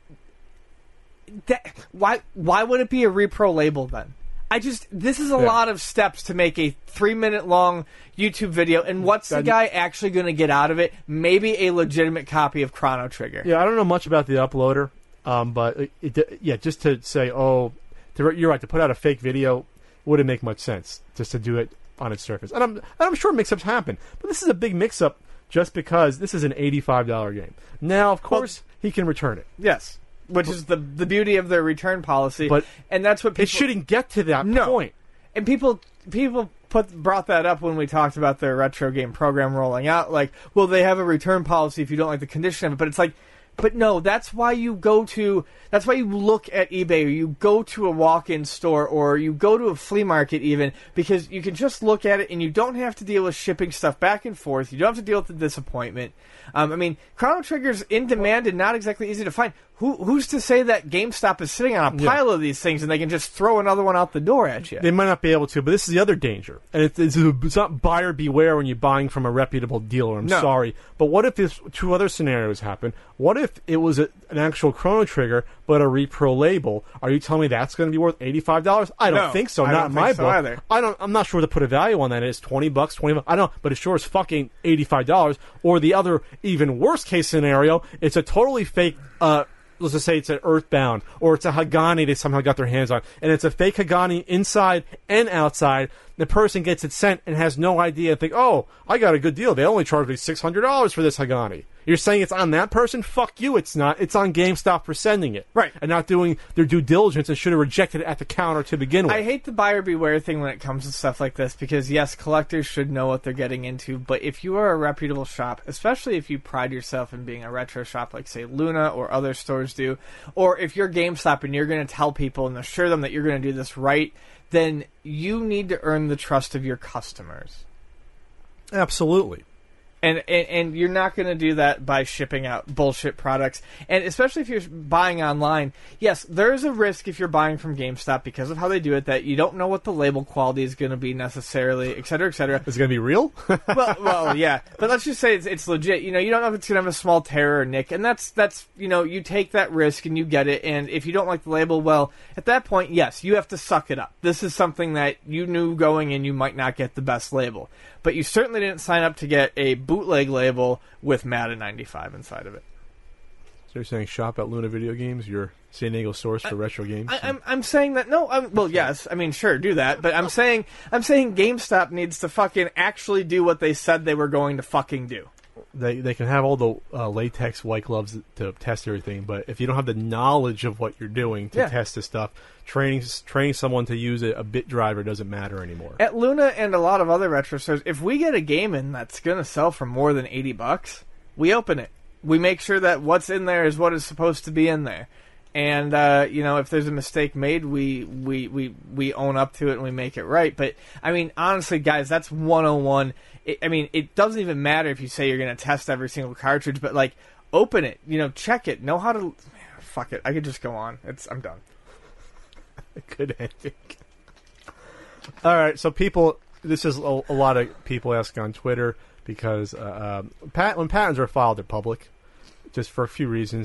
why would it be a repro label then? This is a lot of steps to make a 3-minute long YouTube video, and what's the guy actually going to get out of it? Maybe a legitimate copy of Chrono Trigger. Yeah, I don't know much about the uploader, but just to say, you're right, to put out a fake video wouldn't make much sense, just to do it on its surface. And I'm sure mix-ups happen, but this is a big mix-up just because this is an $85 game. Now, of course, he can return it. Yes. Which is the beauty of their return policy, and that's what people... It shouldn't get to that point. And people brought that up when we talked about their retro game program rolling out. Like, well, they have a return policy if you don't like the condition of it, but it's like, but no, that's why you look at eBay, or you go to a walk-in store, or you go to a flea market even, because you can just look at it and you don't have to deal with shipping stuff back and forth. You don't have to deal with the disappointment. Chrono Trigger's in demand and not exactly easy to find. Who's to say that GameStop is sitting on a pile of these things and they can just throw another one out the door at you? They might not be able to, but this is the other danger. And it's not buyer beware when you're buying from a reputable dealer. I'm sorry. But what if this two other scenarios happen? What if it was an actual Chrono Trigger, but a repro label? Are you telling me that's going to be worth $85? I don't think so. Not in my book. Either. I'm not sure to put a value on that. It's $20, $20. I don't know, but it sure is fucking $85. Or the other, even worst case scenario, it's a totally fake. Let's just say it's an Earthbound, or it's a Hagani they somehow got their hands on, and it's a fake Hagani inside and outside. The person gets it sent and has no idea and think, oh, I got a good deal. They only charged me $600 for this Hagani. You're saying it's on that person? Fuck you, it's not. It's on GameStop for sending it. Right. And not doing their due diligence and should have rejected it at the counter to begin with. I hate the buyer beware thing when it comes to stuff like this, because yes, collectors should know what they're getting into, but if you are a reputable shop, especially if you pride yourself in being a retro shop like, say, Luna or other stores do, or if you're GameStop and you're going to tell people and assure them that you're going to do this right, then you need to earn the trust of your customers. Absolutely. And you're not going to do that by shipping out bullshit products. And especially if you're buying online, yes, there's a risk if you're buying from GameStop because of how they do it that you don't know what the label quality is going to be necessarily, et cetera, et cetera. Is it going to be real? well, yeah. But let's just say it's legit. You don't know if it's going to have a small tear or nick. And that's you take that risk and you get it. And if you don't like the label, well, at that point, yes, you have to suck it up. This is something that you knew going in you might not get the best label. But you certainly didn't sign up to get a bootleg label with Madden 95 inside of it. So you're saying shop at Luna Video Games, your San Diego source for retro games? I'm saying that, no, well, yes, sure, do that, but I'm saying GameStop needs to fucking actually do what they said they were going to fucking do. They can have all the latex white gloves to test everything, but if you don't have the knowledge of what you're doing to test this stuff, training someone to use a bit driver doesn't matter anymore. At Luna and a lot of other retro stores, if we get a game in that's going to sell for more than $80, we open it. We make sure that what's in there is what is supposed to be in there. And, if there's a mistake made, we own up to it and we make it right. But, honestly, guys, that's 101. It doesn't even matter if you say you're going to test every single cartridge, but, open it, check it, know how to... Fuck it, I could just go on. I'm done. Good ending. All right, so this is a lot of people asking on Twitter because when patents are filed, they're public, just for a few reasons.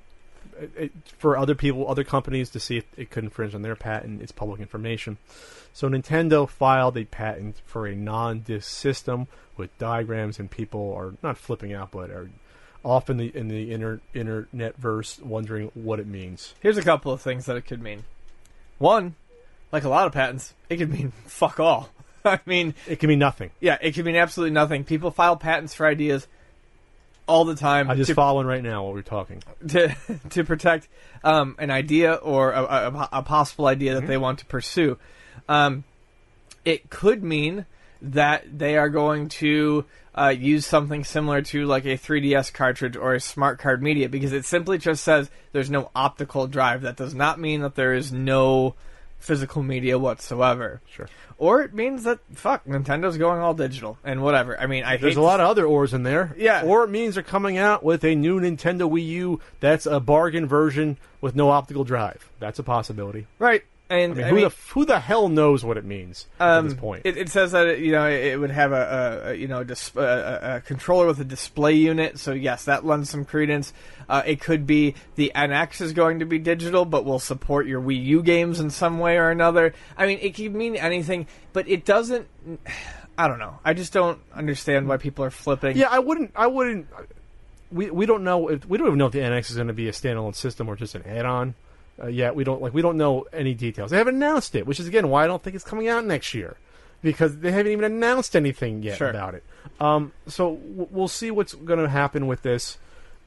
For other people, other companies to see if it could infringe on their patent, it's public information. So Nintendo filed a patent for a non-disc system with diagrams, and people are not flipping out, but are off in the internet verse wondering what it means. Here's a couple of things that it could mean. One, like a lot of patents, it could mean fuck all. It can mean nothing. Yeah, it can mean absolutely nothing. People file patents for ideas all the time. I'm just following right now while we're talking. To protect an idea or a possible idea that they want to pursue. It could mean that they are going to use something similar to like a 3DS cartridge or a smart card media, because it simply just says there's no optical drive. That does not mean that there is no physical media whatsoever. Sure. Or it means that, Nintendo's going all digital and whatever. I mean, there's a lot of other ors in there. Yeah. Or it means they're coming out with a new Nintendo Wii U that's a bargain version with no optical drive. That's a possibility. Right. And I mean, who the hell knows what it means at this point? It says that it would have a controller with a display unit. So yes, that lends some credence. It could be the NX is going to be digital, but will support your Wii U games in some way or another. I mean, it could mean anything, but it doesn't. I don't know. I just don't understand why people are flipping. Yeah, I wouldn't. We don't know. We don't even know if the NX is going to be a standalone system or just an add-on. We don't know any details. They haven't announced it, which is again why I don't think it's coming out next year, because they haven't even announced anything yet about it. So we'll see what's going to happen with this.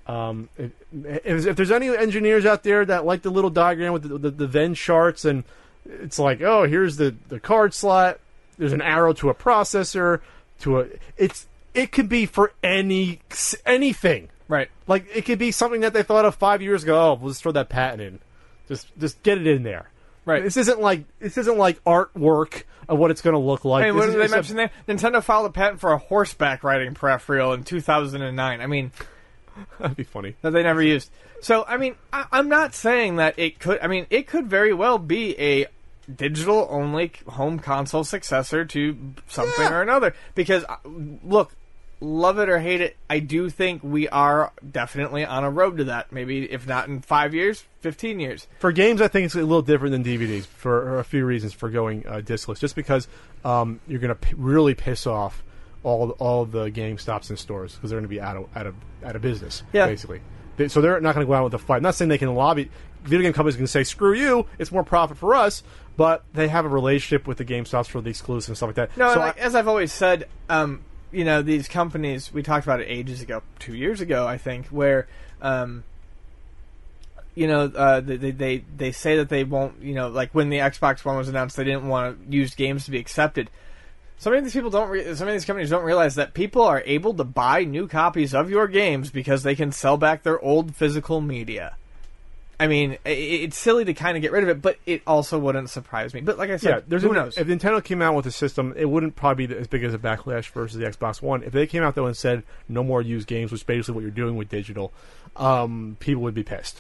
If there's any engineers out there that like the little diagram with the Venn charts, and it's like, oh, here's the card slot. There's an arrow to a processor. It could be for anything. Right. Like it could be something that they thought of 5 years ago. Oh, we'll just throw that patent in. Just get it in there. Right. This isn't like artwork of what it's going to look like. I mean, what did they mention there? Nintendo filed a patent for a horseback riding peripheral in 2009. I mean, that'd be funny. That they never used. So, I mean, I'm not saying that it could. I mean, it could very well be a digital-only home console successor to something or another. Because, look, love it or hate it, I do think we are definitely on a road to that. Maybe, if not in 5 years, 15 years. For games, I think it's a little different than DVDs for a few reasons for going discless. Just because you're going to really piss off all the GameStops and stores because they're going to be out of business, basically. So they're not going to go out with a fight. I'm not saying they can lobby. Video game companies can say, screw you, it's more profit for us, but they have a relationship with the GameStops for the exclusives and stuff like that. No, so as I've always said, these companies, we talked about it ages ago, 2 years ago, I think, where, they say that they won't, like when the Xbox One was announced, they didn't want used games to be accepted. Some of these people some of these companies don't realize that people are able to buy new copies of your games because they can sell back their old physical media. I mean, it's silly to kind of get rid of it, but it also wouldn't surprise me. But like I said, who knows? If Nintendo came out with a system, it wouldn't probably be as big as a backlash versus the Xbox One. If they came out, though, and said, no more used games, which is basically what you're doing with digital, people would be pissed.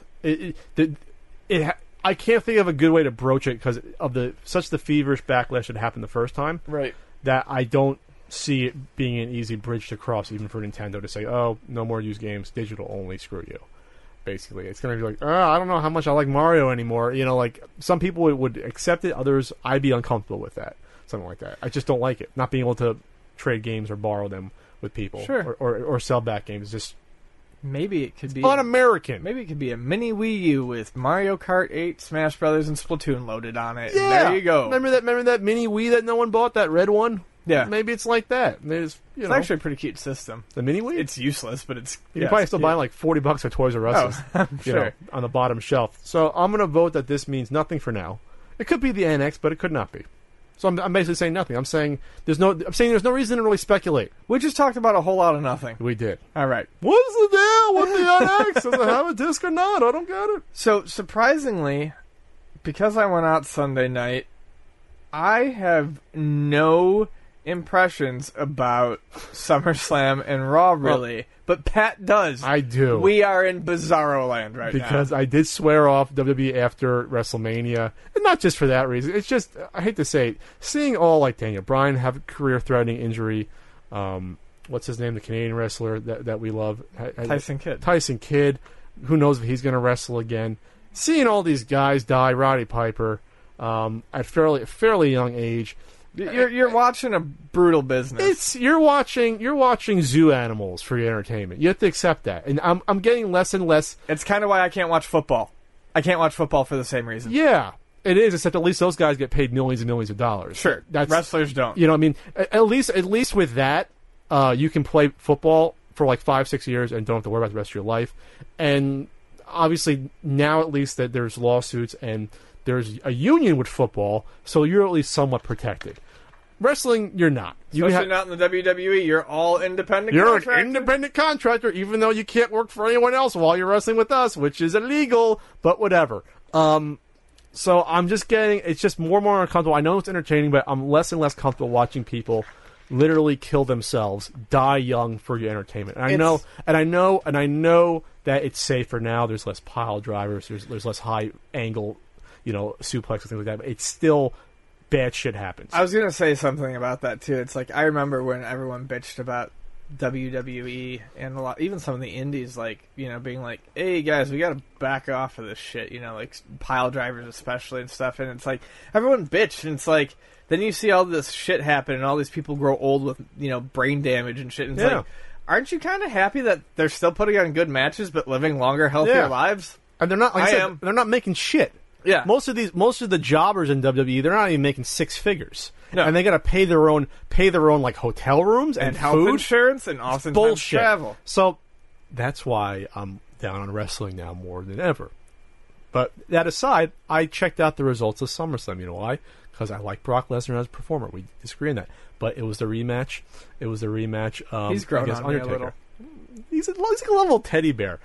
I can't think of a good way to broach it because of the feverish backlash that happened the first time. Right. That I don't see it being an easy bridge to cross, even for Nintendo, to say, oh, no more used games, digital only, screw you. Basically, it's going to be like, I don't know how much I like Mario anymore. Like some people would accept it, others I'd be uncomfortable with that, something like that. I just don't like it. Not being able to trade games or borrow them with people, or sell back games. Just maybe it could be un-American. Maybe it could be a mini Wii U with Mario Kart 8, Smash Brothers, and Splatoon loaded on it. Yeah, and there you go. Remember that mini Wii that no one bought, that red one? Yeah, maybe it's like that. It's actually a pretty cute system. The mini Wii? It's useless, but it's you can probably still buy like $40 at Toys R Us. I'm sure. On the bottom shelf. So I'm going to vote that this means nothing for now. It could be the NX, but it could not be. So I'm basically saying nothing. I'm saying there's no reason to really speculate. We just talked about a whole lot of nothing. We did. All right. What's the deal with the NX? Does it have a disc or not? I don't get it. So surprisingly, because I went out Sunday night, I have no impressions about SummerSlam and Raw, really. But Pat does. I do. We are in Bizarro land right now. Because I did swear off WWE after WrestleMania. And not just for that reason. It's just, I hate to say it, seeing all like Daniel Bryan have a career-threatening injury. What's his name? The Canadian wrestler that we love. Tyson Kidd. Tyson Kidd. Who knows if he's going to wrestle again. Seeing all these guys die, Roddy Piper, at fairly young age. You're watching a brutal business. You're watching zoo animals for your entertainment. You have to accept that, and I'm getting less and less. It's kind of why I can't watch football. I can't watch football for the same reason. Yeah, it is. Except at least those guys get paid millions and millions of dollars. Sure, wrestlers don't. I mean, at least with that, you can play football for like 5-6 years and don't have to worry about the rest of your life. And obviously now at least that there's lawsuits and there's a union with football, so you're at least somewhat protected. Wrestling, you're not. Especially not in the WWE. You're all independent contractor. You're an independent contractor, even though you can't work for anyone else while you're wrestling with us, which is illegal, but whatever. So I'm just it's just more and more uncomfortable. I know it's entertaining, but I'm less and less comfortable watching people literally kill themselves, die young for your entertainment. And I know that it's safer now. There's less pile drivers. There's less high angle, suplex and things like that. But it's still bad shit happens. I was gonna say something about that too. It's like I remember when everyone bitched about WWE and even some of the indies, being like, "Hey guys, we gotta back off of this shit," like pile drivers especially and stuff. And it's like everyone bitched, and it's like then you see all this shit happen, and all these people grow old with brain damage and shit. And it's like, aren't you kind of happy that they're still putting on good matches but living longer, healthier lives? And they're not. They're not making shit. Yeah, most of the jobbers in WWE, they're not even making six figures. No. And they got to pay their own like hotel rooms and health food. Insurance and often bullshit travel. So that's why I'm down on wrestling now more than ever. But that aside, I checked out the results of SummerSlam. You know why? Because I like Brock Lesnar as a performer. We disagree on that, but it was the rematch. He's grown against on me Undertaker. a little. He's like a little teddy bear.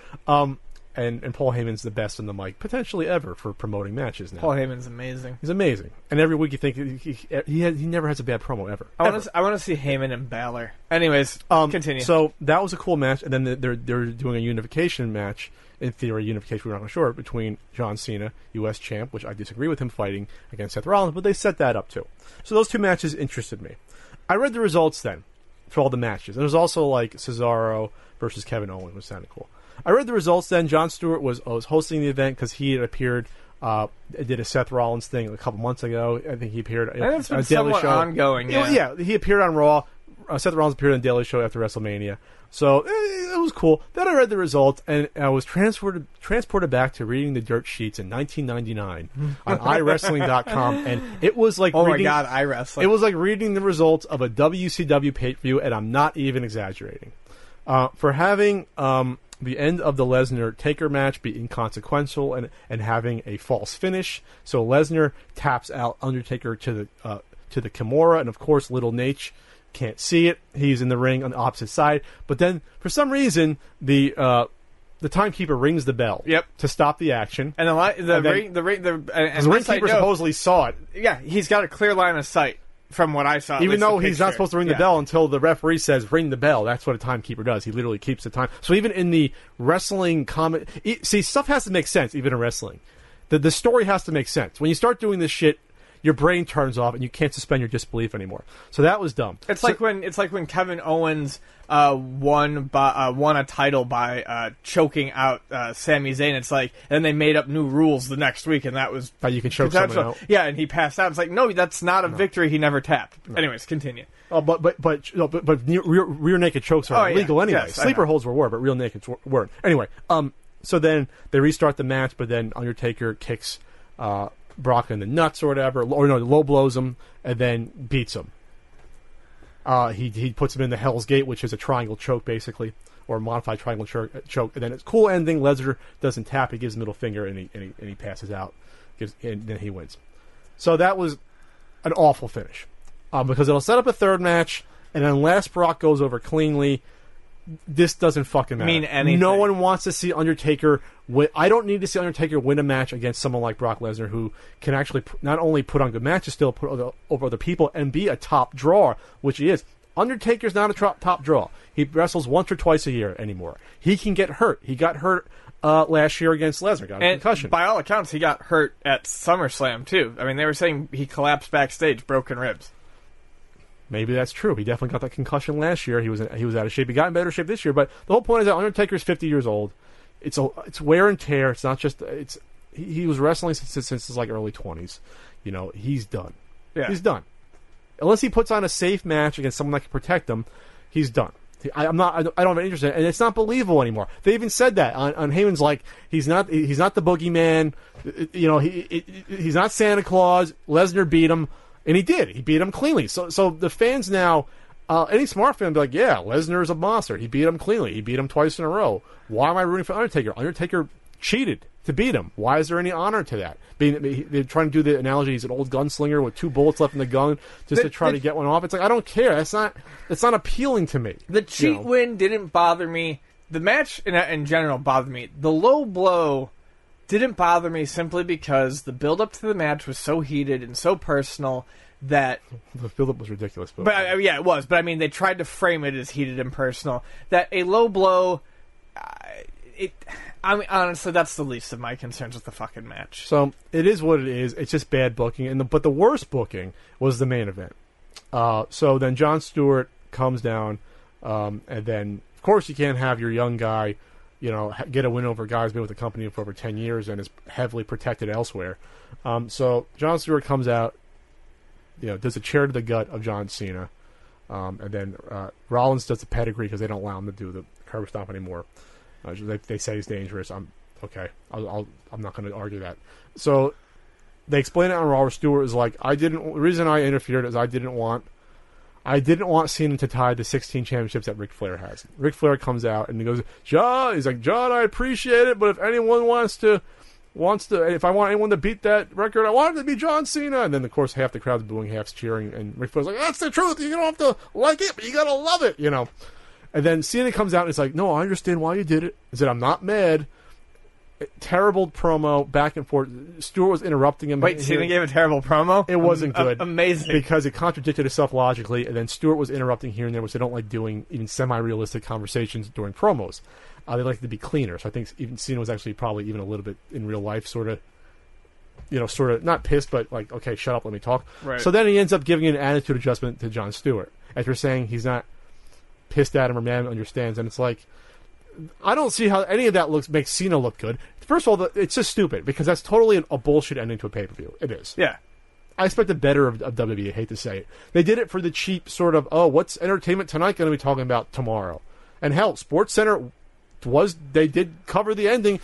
And Paul Heyman's the best in the mic potentially ever for promoting matches now. Paul Heyman's amazing. He's amazing, and every week you think he never has a bad promo ever. I want to see Heyman and Balor. Anyways, continue. So that was a cool match, and then they're doing a unification match. In theory, unification, we're not sure, between John Cena, U.S. champ, which I disagree with him fighting against Seth Rollins, but they set that up too. So those two matches interested me. I read the results then for all the matches, and there's also like Cesaro versus Kevin Owens, which sounded cool. I read the results then. Jon Stewart was hosting the event because he had appeared, did a Seth Rollins thing a couple months ago. I think he appeared on it's been a Daily Show. Ongoing, yeah. He appeared on Raw. Seth Rollins appeared on Daily Show after WrestleMania. So it was cool. Then I read the results, and I was transported back to reading the dirt sheets in 1999 on iWrestling.com, and it was like my god, iWrestling. It was like reading the results of a WCW pay-per-view, and I'm not even exaggerating. For having the end of the Lesnar-Taker match be inconsequential and having a false finish, so Lesnar taps out Undertaker to the Kimura, and of course Little Nate can't see it. He's in the ring on the opposite side, but then for some reason the timekeeper rings the bell. Yep. To stop the action, and the ringkeeper supposedly saw it. Yeah, he's got a clear line of sight. From what I saw, even though he's not supposed to ring the bell until the referee says ring the bell. That's what a timekeeper does. He literally keeps the time. So even in the wrestling comment, see, stuff has to make sense. Even in wrestling, the story has to make sense. When you start doing this shit, your brain turns off and you can't suspend your disbelief anymore. So that was dumb. It's like when Kevin Owens won a title by choking out Sami Zayn. It's like, and they made up new rules the next week, and that was how you can choke someone out. Yeah, and he passed out. It's like, no, that's not a victory. He never tapped. No. Anyways, continue. Oh, but rear naked chokes are illegal anyway. Yes, Sleeper holds were, but real naked weren't. Anyway, so then they restart the match, but then Undertaker kicks Brock in the nuts or whatever, low blows him and then beats him. He puts him in the Hell's Gate, which is a triangle choke basically, or a modified triangle choke. And then it's cool ending. Lesnar doesn't tap. He gives middle finger and he passes out. And then he wins. So that was an awful finish because it'll set up a third match, and unless Brock goes over cleanly, this doesn't fucking matter. Mean anything. No one wants to see Undertaker win. I don't need to see Undertaker win a match against someone like Brock Lesnar, who can actually not only put on good matches, still put over other people and be a top drawer, which he is. Undertaker's not a top draw. He wrestles once or twice a year anymore. He can get hurt. He got hurt last year against Lesnar, got a concussion. By all accounts, he got hurt at SummerSlam too. I mean, they were saying he collapsed backstage, broken ribs. Maybe that's true. He definitely got that concussion last year. He was out of shape. He got in better shape this year. But the whole point is that Undertaker's 50 years old. It's wear and tear. It's not just he was wrestling since his like early 20s. He's done. Yeah. He's done. Unless he puts on a safe match against someone that can protect him, he's done. I don't have an interest in it, and it's not believable anymore. They even said that on Heyman's like he's not the boogeyman. He's not Santa Claus. Lesnar beat him. And he did. He beat him cleanly. So the fans now, any smart fan will be like, yeah, Lesnar is a monster. He beat him cleanly. He beat him twice in a row. Why am I rooting for Undertaker? Undertaker cheated to beat him. Why is there any honor to that? They're trying to do the analogy. He's an old gunslinger with 2 bullets left in the gun just to try to get one off. It's like, I don't care. That's not appealing to me. The cheat win didn't bother me. The match in general bothered me. The low blow didn't bother me simply because the build-up to the match was so heated and so personal that... The build-up was ridiculous. But yeah, it was. But, I mean, they tried to frame it as heated and personal. That a low blow... I mean, honestly, that's the least of my concerns with the fucking match. So, it is what it is. It's just bad booking. But the worst booking was the main event. So then Jon Stewart comes down, and then, of course, you can't have your young guy, get a win over a guy who's been with the company for over 10 years and is heavily protected elsewhere. So Jon Stewart comes out, does a chair to the gut of John Cena, and then Rollins does the pedigree because they don't allow him to do the curb stomp anymore. They say he's dangerous. I'm not going to argue that. So they explain it on Raw. Stewart is like, the reason I interfered is I didn't want Cena to tie the 16 championships that Ric Flair has. Ric Flair comes out and he goes, John, I appreciate it, but if anyone if I want anyone to beat that record, I want it to be John Cena. And then, of course, half the crowd's booing, half's cheering, and Ric Flair's like, that's the truth. You don't have to like it, but you gotta love it, And then Cena comes out and is like, no, I understand why you did it. He said, I'm not mad. Terrible promo, back and forth. Stewart was interrupting him. Wait, Cena gave a terrible promo? It wasn't good. Amazing. Because it contradicted itself logically, and then Stewart was interrupting here and there, which they don't like doing, even semi-realistic conversations during promos. They like to be cleaner. So I think even Cena was actually probably even a little bit in real life sort of, not pissed, but like, okay, shut up, let me talk. Right. So then he ends up giving an attitude adjustment to Jon Stewart after saying he's not pissed at him or mad, understands, and it's like, I don't see how any of that makes Cena look good. First of all, it's just stupid because that's totally a bullshit ending to a pay-per-view. It is. Yeah. I expected better of WWE. I hate to say it. They did it for the cheap sort of, what's Entertainment Tonight going to be talking about tomorrow? And hell, SportsCenter they did cover the ending.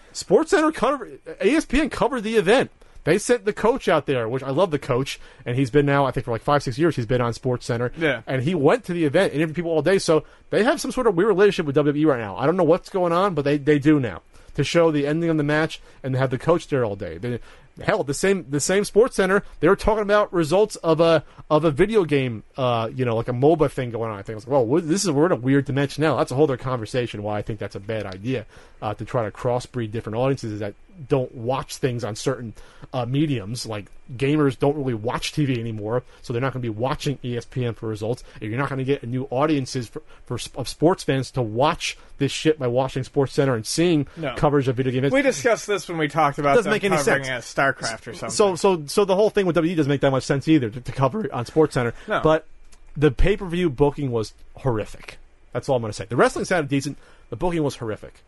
ESPN covered the event. They sent the coach out there, which I love the coach, and he's been now, I think for like 5-6 years, he's been on SportsCenter. Yeah. And he went to the event, interviewed people all day, so they have some sort of weird relationship with WWE right now. I don't know what's going on, but they do now. To show the ending of the match and have the coach there all day. Hell, the same SportsCenter, they were talking about results of a video game, like a MOBA thing going on. I think I was like, well, we're in a weird dimension now. That's a whole other conversation. Why I think that's a bad idea to try to crossbreed different audiences that don't watch things on certain mediums. Like gamers don't really watch TV anymore, so they're not going to be watching ESPN for results. And you're not going to get new audiences of sports fans to watch this shit by watching SportsCenter and seeing coverage of video games. We discussed this when we talked about doesn't make any sense. StarCraft or something. So the whole thing with WWE doesn't make that much sense either to cover it on SportsCenter. No. But the pay-per-view booking was horrific. That's all I'm going to say. The wrestling sounded decent. The booking was horrific.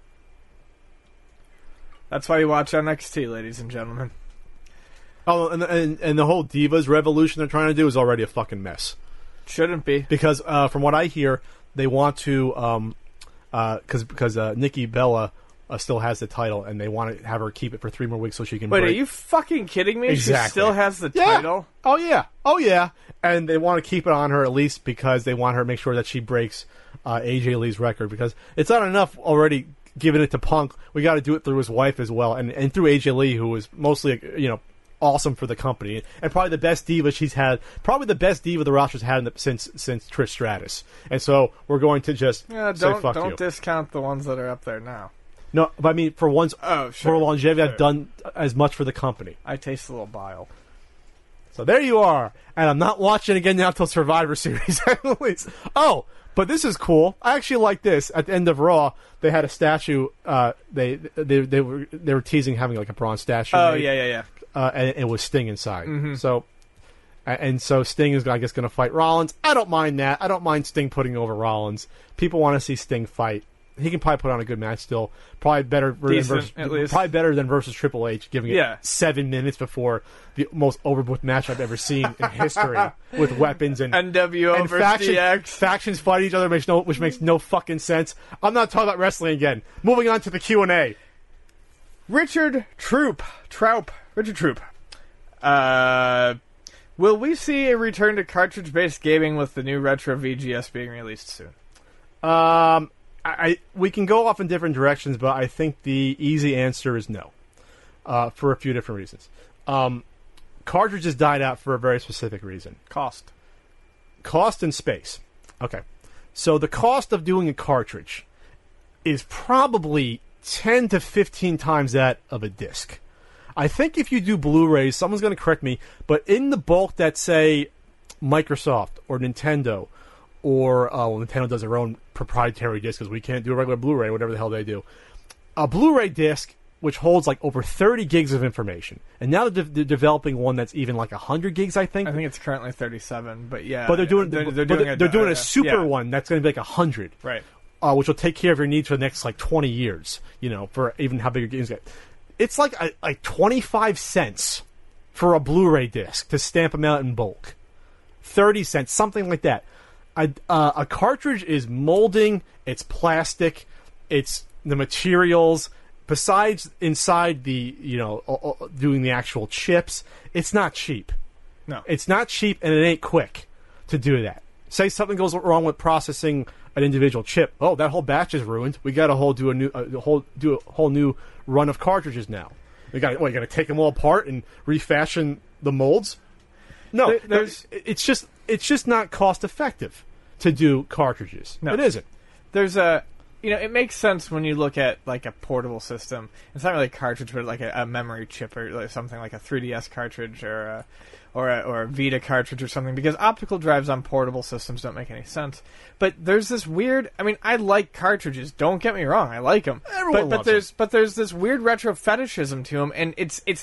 That's why you watch NXT, ladies and gentlemen. Oh, and the whole Divas revolution they're trying to do is already a fucking mess. Shouldn't be. Because from what I hear, they want to, because Nikki Bella still has the title, and they want to have her keep it for 3 more weeks so she can Wait, break. are you fucking kidding me? Exactly. She still has the title? Oh, yeah. And they want to keep it on her at least because they want her to make sure that she breaks AJ Lee's record, because it's not enough already giving it to Punk. We got to do it through his wife as well, and through AJ Lee, who was mostly, awesome for the company, and probably the best diva she's had, probably the best diva the roster's had since Trish Stratus. And so we're going to just say fuck you. Don't discount the ones that are up there now. No, but I mean, for longevity, I've done as much for the company. I taste a little bile. So there you are, and I'm not watching again now until Survivor Series. Oh, but this is cool. I actually like this. At the end of Raw, they had a statue. They were teasing having like a bronze statue. Oh made, yeah. And it was Sting inside. Mm-hmm. So Sting is, I guess, going to fight Rollins. I don't mind that. I don't mind Sting putting over Rollins. People want to see Sting fight. He can probably put on a good match still. Probably better than versus Triple H, giving it 7 minutes before the most overbooked match I've ever seen in history, with weapons and NWO versus DX. Factions fight each other, which makes no fucking sense. I'm not talking about wrestling again. Moving on to the Q&A. Richard Troup. Will we see a return to cartridge-based gaming with the new Retro VGS being released soon? we can go off in different directions, but I think the easy answer is no, for a few different reasons. Cartridges died out for a very specific reason. Cost And space. Okay. So the cost of doing a cartridge is probably 10 to 15 times that of a disc. I think if you do Blu-rays, someone's going to correct me, but in the bulk that, say, Microsoft or Nintendo, or Nintendo does their own proprietary disc because we can't do a regular Blu-ray, whatever the hell they do. A Blu-ray disc, which holds like over 30 gigs of information, and now they're developing one that's even like 100 gigs. I think it's currently 37, but yeah. But they're doing a super one that's going to be like 100, right? Which will take care of your needs for the next like 20 years. For even how big your games get. It's like 25 cents for a Blu-ray disc to stamp them out in bulk. 30 cents, something like that. A cartridge is molding, it's plastic, it's the materials. Besides inside the, doing the actual chips, it's not cheap. No. It's not cheap, and it ain't quick to do that. Say something goes wrong with processing an individual chip. Oh, that whole batch is ruined. We got to do a whole new run of cartridges now. You got to take them all apart and refashion the molds? No, it's just not cost effective to do cartridges. No. It isn't. There's it makes sense when you look at like a portable system. It's not really a cartridge, but like a memory chip or like something like a 3DS cartridge or a Vita cartridge or something, because optical drives on portable systems don't make any sense. But there's this weird. I mean, I like cartridges. Don't get me wrong, I like them. Everyone loves them. But there's this weird retro fetishism to them, and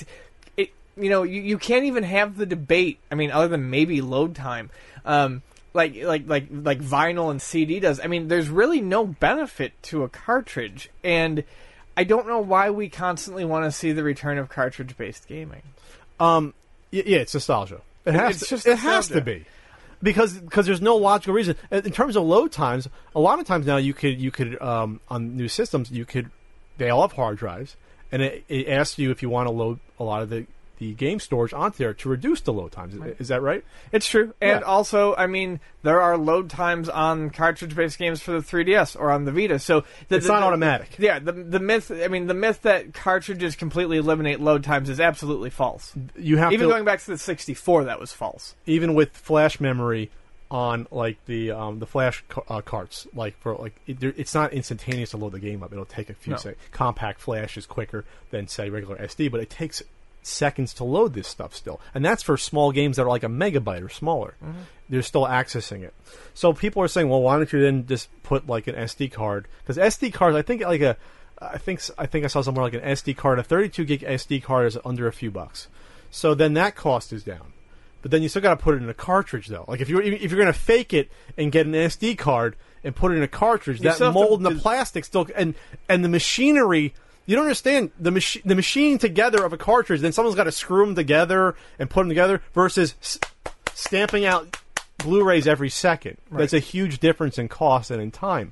you can't even have the debate. I mean, other than maybe load time. Like vinyl and CD does. I mean, there's really no benefit to a cartridge, and I don't know why we constantly want to see the return of cartridge-based gaming. Yeah, it's nostalgia. It has to be, because there's no logical reason. In terms of load times, a lot of times now you could on new systems they all have hard drives, and it asks you if you want to load a lot of the game storage onto there to reduce the load times. Right. Is that right? It's true. And also, I mean, there are load times on cartridge-based games for the 3DS or on the Vita. So it's not automatic. Yeah, the myth that cartridges completely eliminate load times is absolutely false. Going back to the 64, that was false. Even with flash memory on like the flash carts, it's not instantaneous to load the game up. It'll take a few seconds. Compact flash is quicker than say regular SD, but it takes seconds to load this stuff still, and that's for small games that are like a megabyte or smaller. Mm-hmm. They're still accessing it. So people are saying, well, why don't you then just put like an SD card? Because SD cards, I think I saw somewhere like an SD card, a 32 gig SD card is under a few bucks. So then that cost is down. But then you still got to put it in a cartridge though. Like if you're going to fake it and get an SD card and put it in a cartridge, that mold and the plastic still and the machinery. You don't understand the machine together of a cartridge. Then someone's got to screw them together and put them together versus stamping out Blu-rays every second. Right. That's a huge difference in cost and in time.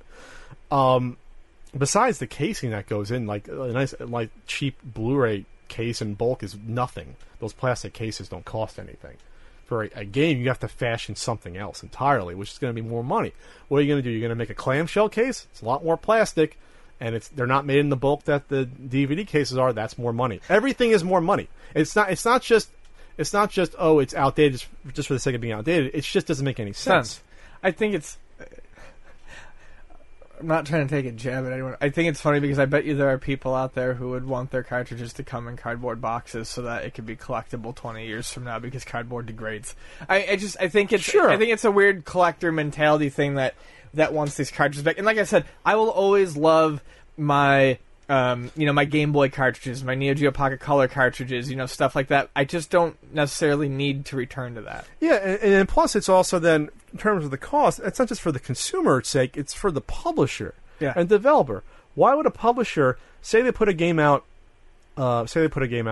Besides the casing that goes in, like a nice, like cheap Blu-ray case in bulk is nothing. Those plastic cases don't cost anything. For a game, you have to fashion something else entirely, which is going to be more money. What are you going to do? You're going to make a clamshell case? It's a lot more plastic. And they're not made in the bulk that the DVD cases are. That's more money. Everything is more money. It's not just it's outdated just for the sake of being outdated. It just doesn't make any sense. I think it's. I'm not trying to take a jab at anyone. I think it's funny because I bet you there are people out there who would want their cartridges to come in cardboard boxes so that it could be collectible 20 years from now because cardboard degrades. I think it's a weird collector mentality thing that wants these cartridges back. And like I said, I will always love my my Game Boy cartridges, my Neo Geo Pocket Color cartridges, stuff like that. I just don't necessarily need to return to that. Yeah, and plus it's also then, in terms of the cost, it's not just for the consumer's sake, it's for the publisher and developer. Why would a publisher, say they put a game out on, say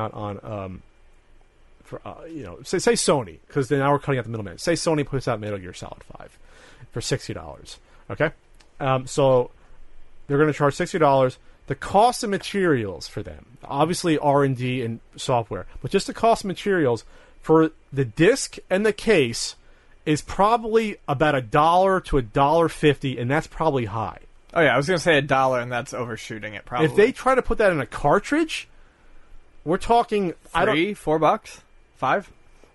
Sony, because now we're cutting out the middleman. Say Sony puts out Metal Gear Solid 5 for $60, okay? So they're going to charge $60. The cost of materials for them, obviously R&D and software, but just the cost of materials for the disc and the case is probably about $1 to $1.50, and that's probably high. Oh yeah, I was gonna say $1, and that's overshooting it. Probably. If they try to put that in a cartridge, we're talking $3, $4, $5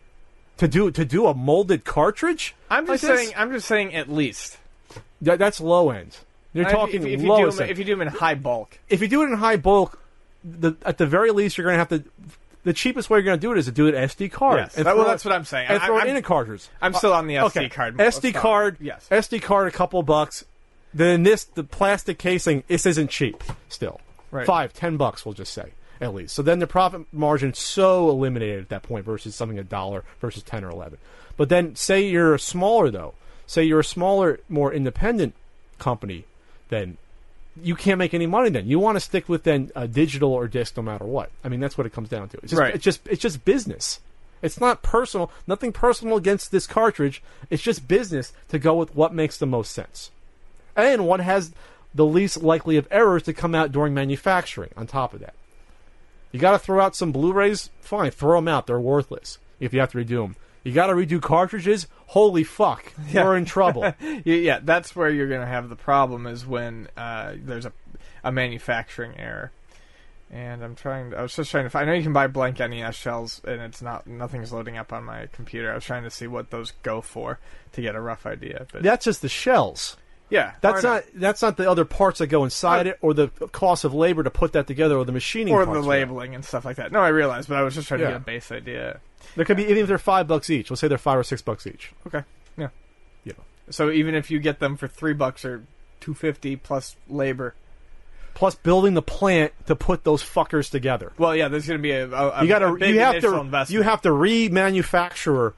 to do a molded cartridge. I'm just saying at least. That's low end. You're talking low end. If you do them in high bulk. If you do it in high bulk, at the very least, you're going to have to. The cheapest way you're going to do it is to do it SD card. Yes, that's what I'm saying. And throw it in a cartridge. I'm still on the SD card. SD card. Yes. SD card, a couple bucks. Then the plastic casing. This isn't cheap. Still, right. $5-10, we'll just say at least. So then the profit margin so eliminated at that point versus something $1 versus 10 or 11. But then say you're a smaller though. Say you're a smaller, more independent company. Then you can't make any money. Then you want to stick with digital or disc, no matter what. I mean, that's what it comes down to. It's just business. It's not personal. Nothing personal against this cartridge. It's just business to go with what makes the most sense, and what has the least likely of errors to come out during manufacturing. On top of that, you got to throw out some Blu-rays. Fine, throw them out. They're worthless if you have to redo them. You got to redo cartridges? Holy fuck. Yeah. We're in trouble. Yeah, that's where you're going to have the problem is when there's a manufacturing error. And I was just trying to find, I know you can buy blank NES shells and nothing's loading up on my computer. I was trying to see what those go for to get a rough idea. But that's just the shells. Yeah. That's not the other parts that go inside it or the cost of labor to put that together or the machining or parts the labeling and stuff like that. No, I realize, but I was just trying to get a base idea. There could be, even if they're $5 each. Let's say they're $5 or $6 each. Okay. Yeah. Yeah. So even if you get them for $3 or $2.50 plus labor, plus building the plant to put those fuckers together. Well, yeah, there's going to be a big initial investment. You have to remanufacture,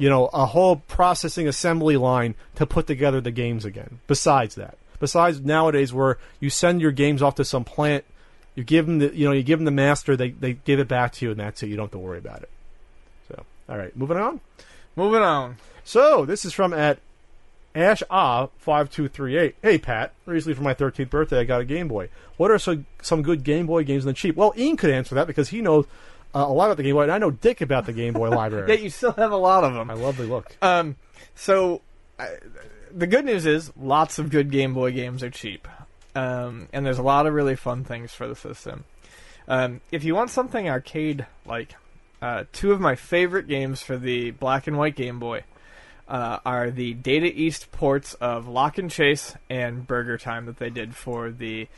a whole processing assembly line to put together the games again. Besides nowadays where you send your games off to some plant, you give them the master, they give it back to you, and that's it. You don't have to worry about it. So, all right, moving on. So this is from at Ash5238. Hey Pat, recently for my 13th birthday I got a Game Boy. What are some good Game Boy games on the cheap? Well, Ian could answer that because he knows a lot about the Game Boy, and I know dick about the Game Boy library. Yeah, you still have a lot of them. I love the look. So the good news is lots of good Game Boy games are cheap, and there's a lot of really fun things for the system. If you want something arcade-like, two of my favorite games for the black and white Game Boy are the Data East ports of Lock and Chase and Burger Time that they did for the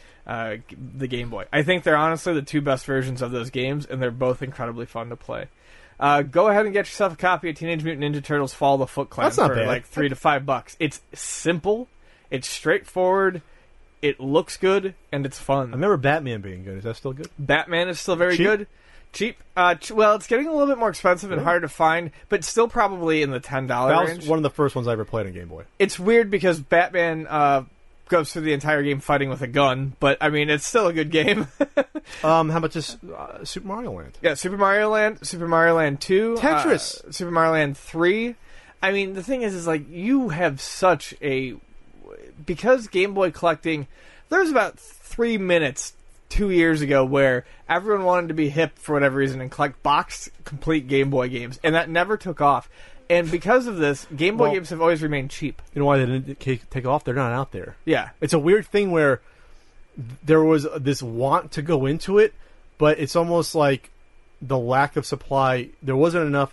Game Boy. I think they're honestly the two best versions of those games, and they're both incredibly fun to play. Go ahead and get yourself a copy of Teenage Mutant Ninja Turtles Fall of the Foot Clan for bad. like $3 to $5. It's simple, it's straightforward, it looks good, and it's fun. I remember Batman being good. Is that still good? Batman is still very good. Cheap. Well, it's getting a little bit more expensive and harder to find, but still probably in the $10 range. That was one of the first ones I ever played on Game Boy. It's weird because Batman goes through the entire game fighting with a gun, but I mean, it's still a good game. How about just Super Mario Land? Yeah, Super Mario Land, Super Mario Land 2, Tetris, Super Mario Land 3. I mean, the thing is like you have such a because Game Boy collecting. There's about 3 minutes 2 years ago where everyone wanted to be hip for whatever reason and collect boxed complete Game Boy games, and that never took off. And because of this, Game Boy games have always remained cheap. You know why they didn't take off? They're not out there. Yeah. It's a weird thing where there was this want to go into it, but it's almost like the lack of supply. There wasn't enough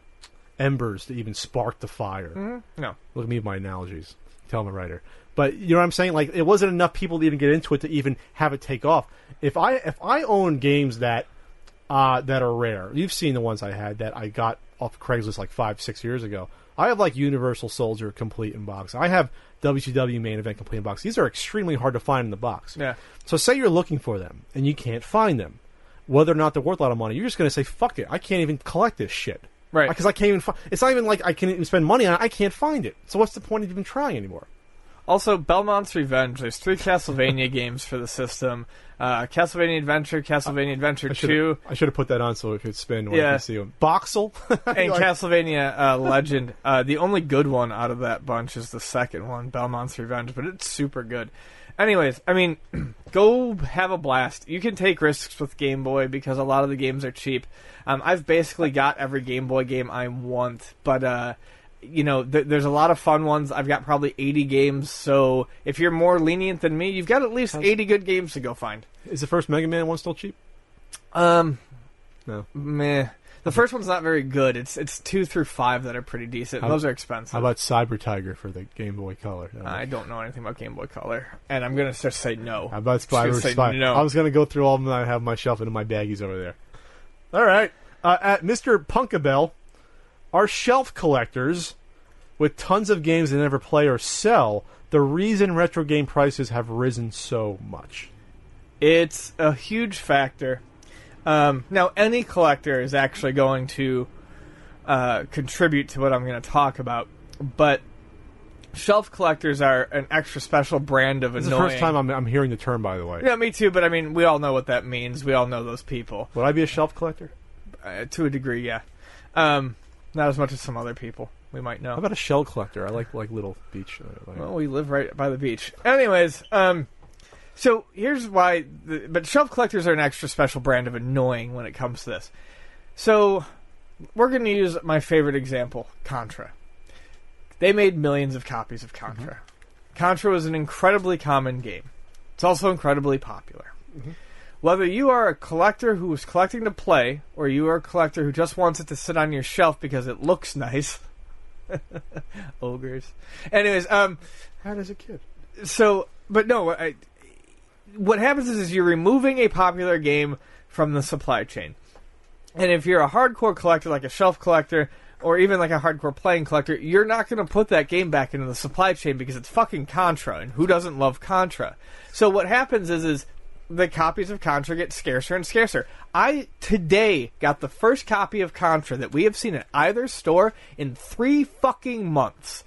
embers to even spark the fire. Mm-hmm. No. Look at me with my analogies. Tell me, writer. But you know what I'm saying? Like, it wasn't enough people to even get into it to even have it take off. If I own games that are rare, you've seen the ones I had that I got off Craigslist like 5-6 years ago. I have like Universal Soldier complete in box. I have WCW Main Event complete in box. These are extremely hard to find in the box. Yeah. So say you're looking for them and you can't find them, whether or not they're worth a lot of money, you're just going to say, "Fuck it, I can't even collect this shit." Right. Because I can't even. It's not even like I can even spend money on it. I can't find it. So what's the point of even trying anymore? Also, Belmont's Revenge. There's 3 Castlevania games for the system. Castlevania Adventure, Castlevania Adventure 2. I should have put that on so it could spin when I can see them. Boxel. And Castlevania Legend. The only good one out of that bunch is the second one, Belmont's Revenge, but it's super good. Anyways, I mean, go have a blast. You can take risks with Game Boy because a lot of the games are cheap. I've basically got every Game Boy game I want, but there's a lot of fun ones. I've got probably 80 games, so if you're more lenient than me, you've got at least 80 good games to go find. Is the first Mega Man one still cheap? No. Meh. The first one's not very good. It's 2 through 5 that are pretty decent. Those are expensive. How about Cyber Tiger for the Game Boy Color? I don't know anything about Game Boy Color, and I'm gonna just say no. How about Spyro? No. I was gonna go through all of them that I have on my shelf and in my baggies over there. All right, at Mr. Punkabell, are shelf collectors with tons of games they never play or sell the reason retro game prices have risen so much? It's a huge factor. Now, any collector is actually going to contribute to what I'm going to talk about, but shelf collectors are an extra special brand of annoying. This is the first time I'm hearing the term, by the way. Yeah, me too, but I mean, we all know what that means. We all know those people. Would I be a shelf collector? To a degree, yeah. Not as much as some other people we might know. How about a shell collector? I like little beach. Well, we live right by the beach. Anyways, so here's why. But shelf collectors are an extra special brand of annoying when it comes to this. So we're going to use my favorite example, Contra. They made millions of copies of Contra. Mm-hmm. Contra was an incredibly common game. It's also incredibly popular. Mm-hmm. Whether you are a collector who is collecting to play, or you are a collector who just wants it to sit on your shelf because it looks nice. Ogres. Anyways, how does a kid? So, but no, what happens is you're removing a popular game from the supply chain. And if you're a hardcore collector, like a shelf collector, or even like a hardcore playing collector, you're not going to put that game back into the supply chain because it's fucking Contra, and who doesn't love Contra? So what happens is the copies of Contra get scarcer and scarcer. I, today, got the first copy of Contra that we have seen at either store in 3 fucking months.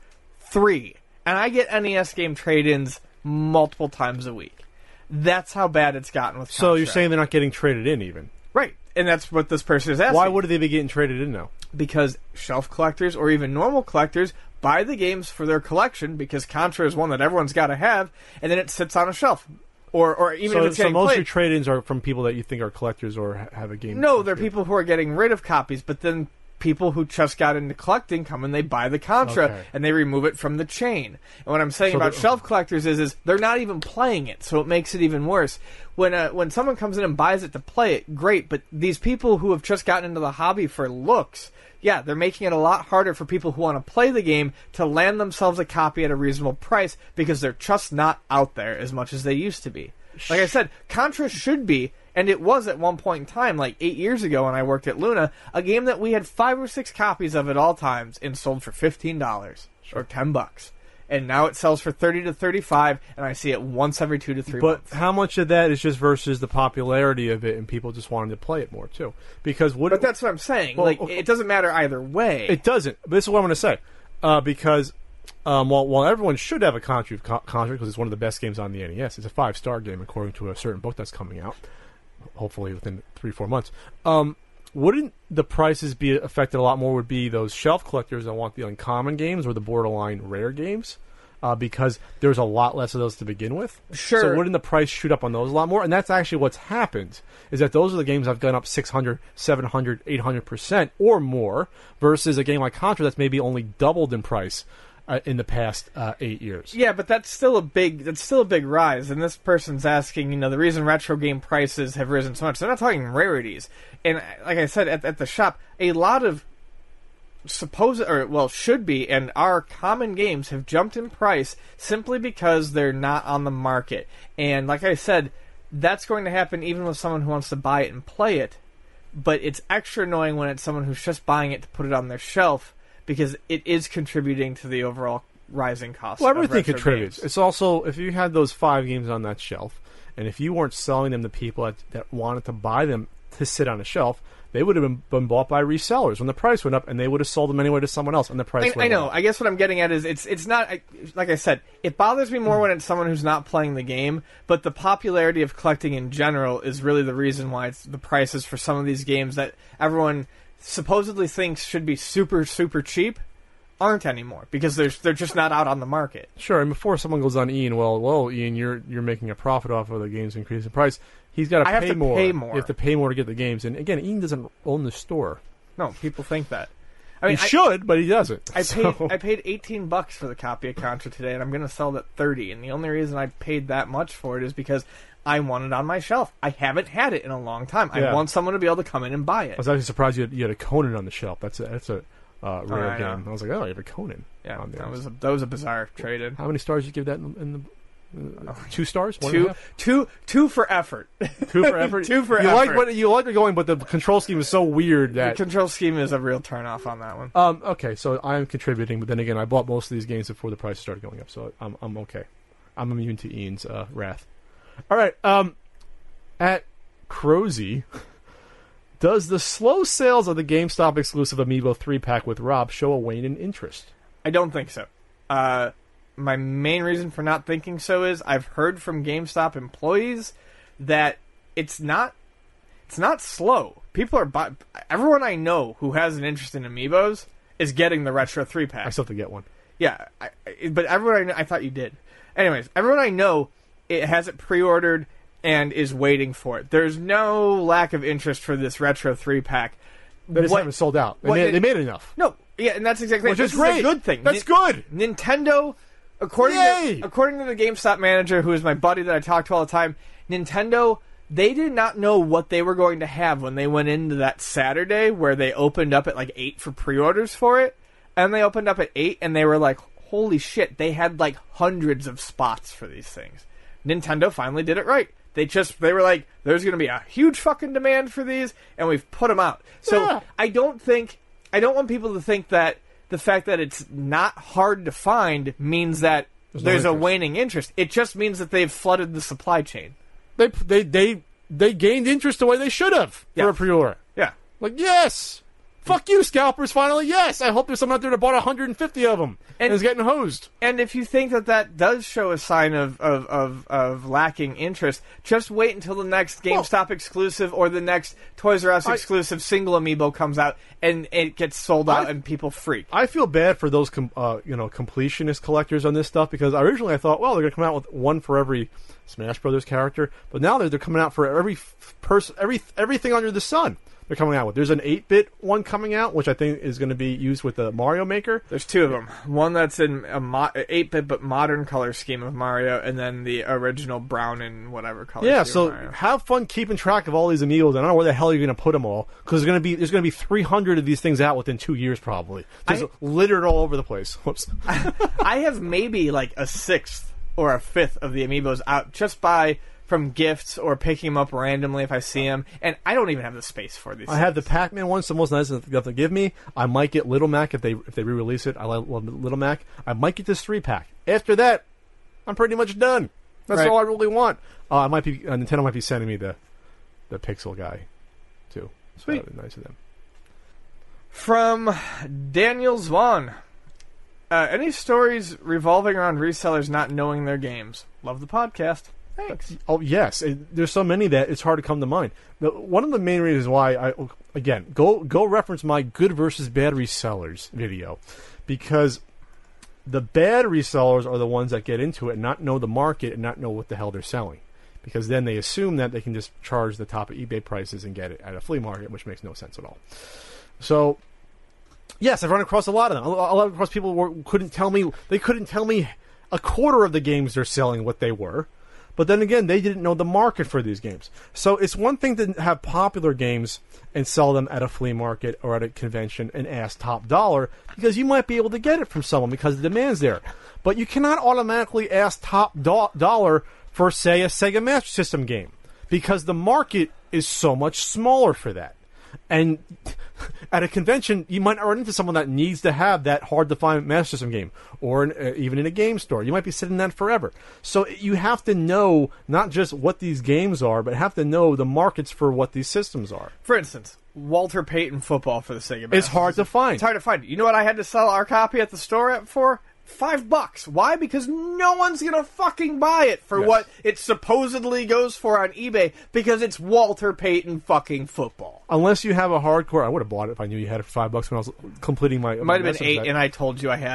3. And I get NES game trade-ins multiple times a week. That's how bad it's gotten with Contra. So you're saying they're not getting traded in even? Right. And that's what this person is asking. Why would they be getting traded in now? Because shelf collectors or even normal collectors buy the games for their collection because Contra is one that everyone's got to have, and then it sits on a shelf. Or even if it's getting most played. of your trade-ins are from people that you think are collectors or have a game. No, they're people who are getting rid of copies, but then people who just got into collecting come and they buy the Contra and they remove it from the chain. And what I'm saying about shelf collectors is they're not even playing it, so it makes it even worse. When someone comes in and buys it to play it, great, but these people who have just gotten into the hobby for looks, yeah, they're making it a lot harder for people who want to play the game to land themselves a copy at a reasonable price because they're just not out there as much as they used to be. Like I said, Contra should be, and it was at one point in time, like 8 years ago when I worked at Luna, a game that we had 5 or 6 copies of at all times and sold for $15 or $10. And now it sells for $30 to $35, and I see it once every 2 to 3 months. But how much of that is just versus the popularity of it and people just wanting to play it more too? But that's what I'm saying. Well, it doesn't matter either way. It doesn't. But this is what I'm going to say. Because while everyone should have a Contra because it's one of the best games on the NES, it's a 5-star game according to a certain book that's coming out, hopefully within 3-4 months. Wouldn't the prices be affected a lot more? Would be those shelf collectors that want the uncommon games or the borderline rare games? Because there's a lot less of those to begin with. Sure. So wouldn't the price shoot up on those a lot more? And that's actually what's happened, is that those are the games that have gone up 600, 700, 800% or more, versus a game like Contra that's maybe only doubled in price in the past 8 years. Yeah, but that's still a big rise. And this person's asking, the reason retro game prices have risen so much. They're not talking rarities. And like I said, at the shop, a lot of should be and are common games have jumped in price simply because they're not on the market. And like I said, that's going to happen even with someone who wants to buy it and play it. But it's extra annoying when it's someone who's just buying it to put it on their shelf, because it is contributing to the overall rising cost. Well, everything of retro contributes. games. It's also, if you had those 5 games on that shelf, and if you weren't selling them to people that wanted to buy them to sit on a shelf, they would have been bought by resellers when the price went up, and they would have sold them anyway to someone else, and the price went up. I know. I guess what I'm getting at is it's not, like I said, it bothers me more when it's someone who's not playing the game, but the popularity of collecting in general is really the reason why it's the prices for some of these games that everyone supposedly thinks should be super, super cheap aren't anymore, because they're just not out on the market. Sure, and before someone goes on Ian, well, Ian, you're making a profit off of the game's increase in price. He's got to pay more. Pay more. You have to pay more to get the games. And again, Ian doesn't own the store. No, people think that. I mean, he should, but he doesn't. I paid $18 for the copy of Contra today, and I'm going to sell it at $30. And the only reason I paid that much for it is because I want it on my shelf. I haven't had it in a long time. I want someone to be able to come in and buy it. I was actually surprised you had a Conan on the shelf. That's a rare game. I was like, oh, you have a Conan. Yeah, that was a bizarre trade-in. How many stars did you give that in the? 2 stars? Two for effort. 2 for effort. 2 for effort. You like it going, but the control scheme is so weird that the control scheme is a real turnoff on that one. Okay, so I am contributing, but then again, I bought most of these games before the prices started going up, so I'm okay. I'm immune to Ian's wrath. All right, at Crozy, does the slow sales of the GameStop exclusive Amiibo 3-pack with Rob show a wane in interest? I don't think so. My main reason for not thinking so is I've heard from GameStop employees that it's not slow. People are everyone I know who has an interest in Amiibos is getting the Retro 3-pack. I still have to get one. Yeah, but everyone I know, I thought you did. Anyways, everyone I know it has it pre-ordered and is waiting for it. There's no lack of interest for this Retro 3-pack. They just haven't sold out. They made enough. No, yeah, and that's exactly which is great. A good thing. That's good. Nintendo. According to the GameStop manager, who is my buddy that I talk to all the time, Nintendo, they did not know what they were going to have when they went into that Saturday where they opened up at like 8 for pre-orders for it. And they opened up at 8 and they were like, holy shit, they had like hundreds of spots for these things. Nintendo finally did it right. They were like, there's going to be a huge fucking demand for these, and we've put them out. So I don't want people to think that the fact that it's not hard to find means that there's a waning interest. It just means that they've flooded the supply chain. They gained interest the way they should have for a pre-order. Yeah. Like, yes! Fuck you, scalpers, finally, yes! I hope there's someone out there that bought 150 of them and is getting hosed. And if you think that does show a sign of lacking interest, just wait until the next GameStop exclusive or the next Toys R Us exclusive single Amiibo comes out and it gets sold out and people freak. I feel bad for those completionist collectors on this stuff because originally I thought, well, they're going to come out with one for every Smash Brothers character, but now they're coming out for everything under the sun. They're coming out with. There's an 8-bit one coming out, which I think is going to be used with the Mario Maker. There's 2 of them. One that's in a 8-bit but modern color scheme of Mario, and then the original brown and whatever color. Yeah, scheme so of Mario. Have fun keeping track of all these Amiibos. I don't know where the hell you're going to put them all because there's going to be 300 of these things out within 2 years probably, just littered all over the place. Whoops. I have maybe like a 6th or a 5th of the Amiibos out just from gifts or picking them up randomly if I see them, and I don't even have the space for these. I have the Pac-Man ones, the most nice stuff they give me. I might get Little Mac if they re-release it. I love Little Mac. I might get this 3-pack. After that, I'm pretty much done. That's all I really want. Nintendo might be sending me the Pixel guy too. Sweet, so nice of them. From Daniel Zwan. Any stories revolving around resellers not knowing their games? Love the podcast. Thanks. Oh, yes. There's so many that it's hard to come to mind. One of the main reasons why go reference my good versus bad resellers video, because the bad resellers are the ones that get into it and not know the market and not know what the hell they're selling. Because then they assume that they can just charge the top of eBay prices and get it at a flea market, which makes no sense at all. So, yes, I've run across a lot of them. A lot of people couldn't tell me a quarter of the games they're selling what they were. But then again, they didn't know the market for these games. So it's one thing to have popular games and sell them at a flea market or at a convention and ask top dollar because you might be able to get it from someone because the demand's there. But you cannot automatically ask top dollar for, say, a Sega Master System game because the market is so much smaller for that. And at a convention, you might run into someone that needs to have that hard-to-find Master System game, or even in a game store. You might be sitting that forever. So you have to know not just what these games are, but have to know the markets for what these systems are. For instance, Walter Payton football for the Sega Master It's hard to find. It's hard to find. You know what I had to sell our copy at the store for? $5. Why? Because no one's gonna fucking buy it for what it supposedly goes for on eBay because it's Walter Payton fucking football. Unless you have a hardcore, I would have bought it if I knew you had it for $5 when I was completing my. It might have been $8, and I told you I had it.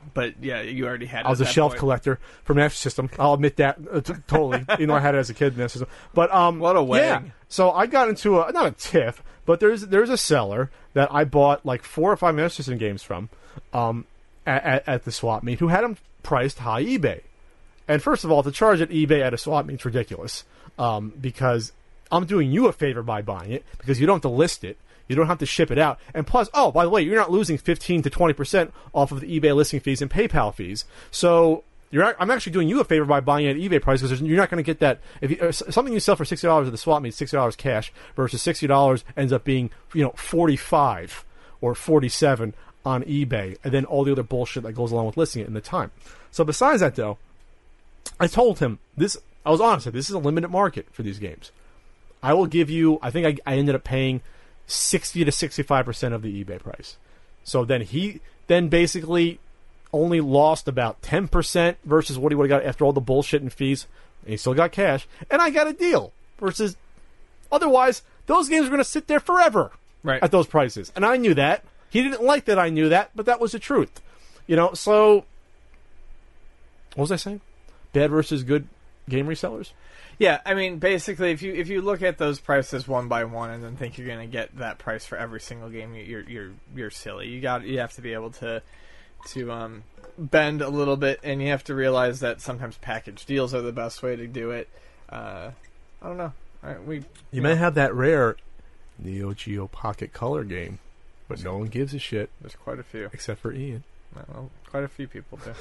But yeah, you already had it. I was a at that shelf point. collector for Master System. I'll admit that totally. You know, I had it as a kid in Master System. But What a wang. yeah. So I got into not a tiff, but there's a seller that I bought like 4 or 5 Master System games from, at the swap meet, who had them priced high eBay. And first of all, to charge at eBay at a swap meet is ridiculous, because I'm doing you a favor by buying it, because you don't have to list it. You don't have to ship it out. And plus, oh, by the way, you're not losing 15 to 20% off of the eBay listing fees and PayPal fees. So I'm actually doing you a favor by buying it at eBay price, because you're not going to get that. If something you sell for $60 at the swap meet, $60 cash, versus $60 ends up being, $45 or $47 on eBay, and then all the other bullshit that goes along with listing it in the time. So besides that, though, I told him this. I was honest. This is a limited market for these games. I will give you. I think I ended up paying 60 to 65% of the eBay price. So then he basically only lost about 10% versus what he would have got after all the bullshit and fees. And he still got cash. And I got a deal. Versus otherwise, those games are going to sit there forever at those prices. And I knew that. He didn't like that I knew that, but that was the truth. So what was I saying? Bad versus good game resellers? Yeah, I mean, basically, if you look at those prices one by one and then think you're going to get that price for every single game, you're silly. You have to be able to bend a little bit, and you have to realize that sometimes package deals are the best way to do it. I don't know. You may have that rare Neo Geo Pocket Color game, but no one gives a shit. There's quite a few, except for Ian. Well, quite a few people do.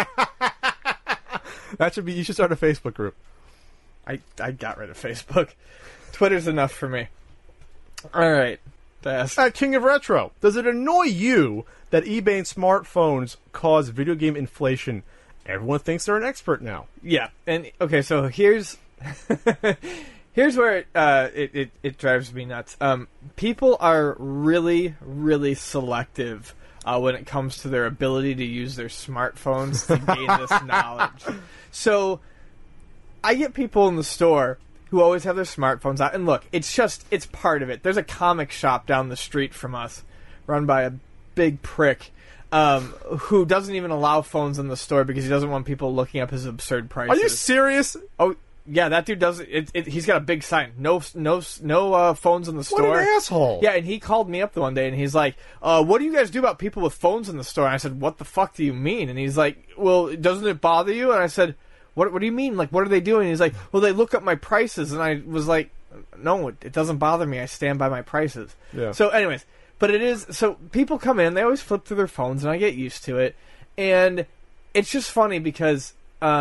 You should start a Facebook group. I got rid of Facebook. Twitter's enough for me. All right. King of Retro, does it annoy you that eBay and smartphones cause video game inflation? Everyone thinks they're an expert now. Yeah. And okay, so here's where it drives me nuts. People are really, really selective when it comes to their ability to use their smartphones to gain this knowledge. So I get people in the store who always have their smartphones out. And look, it's part of it. There's a comic shop down the street from us run by a big prick who doesn't even allow phones in the store because he doesn't want people looking up his absurd prices. Are you serious? Oh, yeah, that dude does it. He's got a big sign. No phones in the store. What an asshole. Yeah, and he called me up the one day and he's like, what do you guys do about people with phones in the store? And I said, what the fuck do you mean? And he's like, well, doesn't it bother you? And I said, What do you mean? Like, what are they doing? He's like, well, they look up my prices. And I was like, no, it doesn't bother me. I stand by my prices. Yeah. So anyways, but it is, so people come in, they always flip through their phones, and I get used to it. And it's just funny because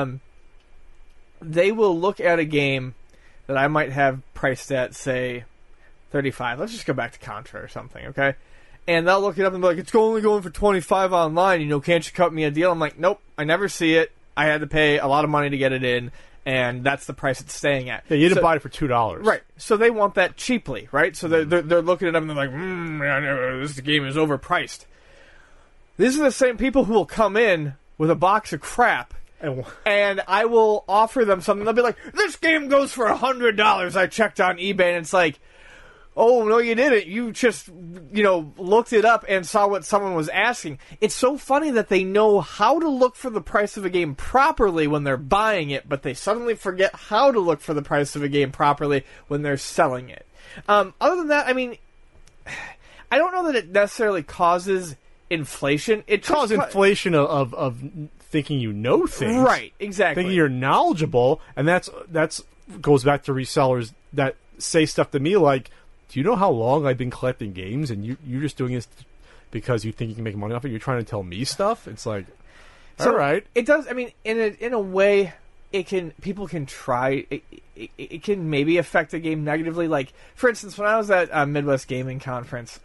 they will look at a game that I might have priced at, say, $35. Let's just go back to Contra or something, okay? And they'll look it up and be like, it's only going for $25 online. Can't you cut me a deal? I'm like, nope, I never see it. I had to pay a lot of money to get it in, and that's the price it's staying at. Yeah, you didn't buy it for $2. Right. So they want that cheaply, right? So they're looking at them and they're like, this game is overpriced. These are the same people who will come in with a box of crap, and I will offer them something. They'll be like, this game goes for $100. I checked on eBay, and it's like, oh, no, you didn't. You just, looked it up and saw what someone was asking. It's so funny that they know how to look for the price of a game properly when they're buying it, but they suddenly forget how to look for the price of a game properly when they're selling it. Other than that, I mean, I don't know that it necessarily causes inflation. It causes inflation of thinking you know things. Right, exactly. Thinking you're knowledgeable, and that's goes back to resellers that say stuff to me like, do you know how long I've been collecting games, and you're just doing this because you think you can make money off it? You're trying to tell me stuff? It's like, all right. It does. I mean, in a way, people can try. It can maybe affect a game negatively. Like, for instance, when I was at Midwest Gaming Conference,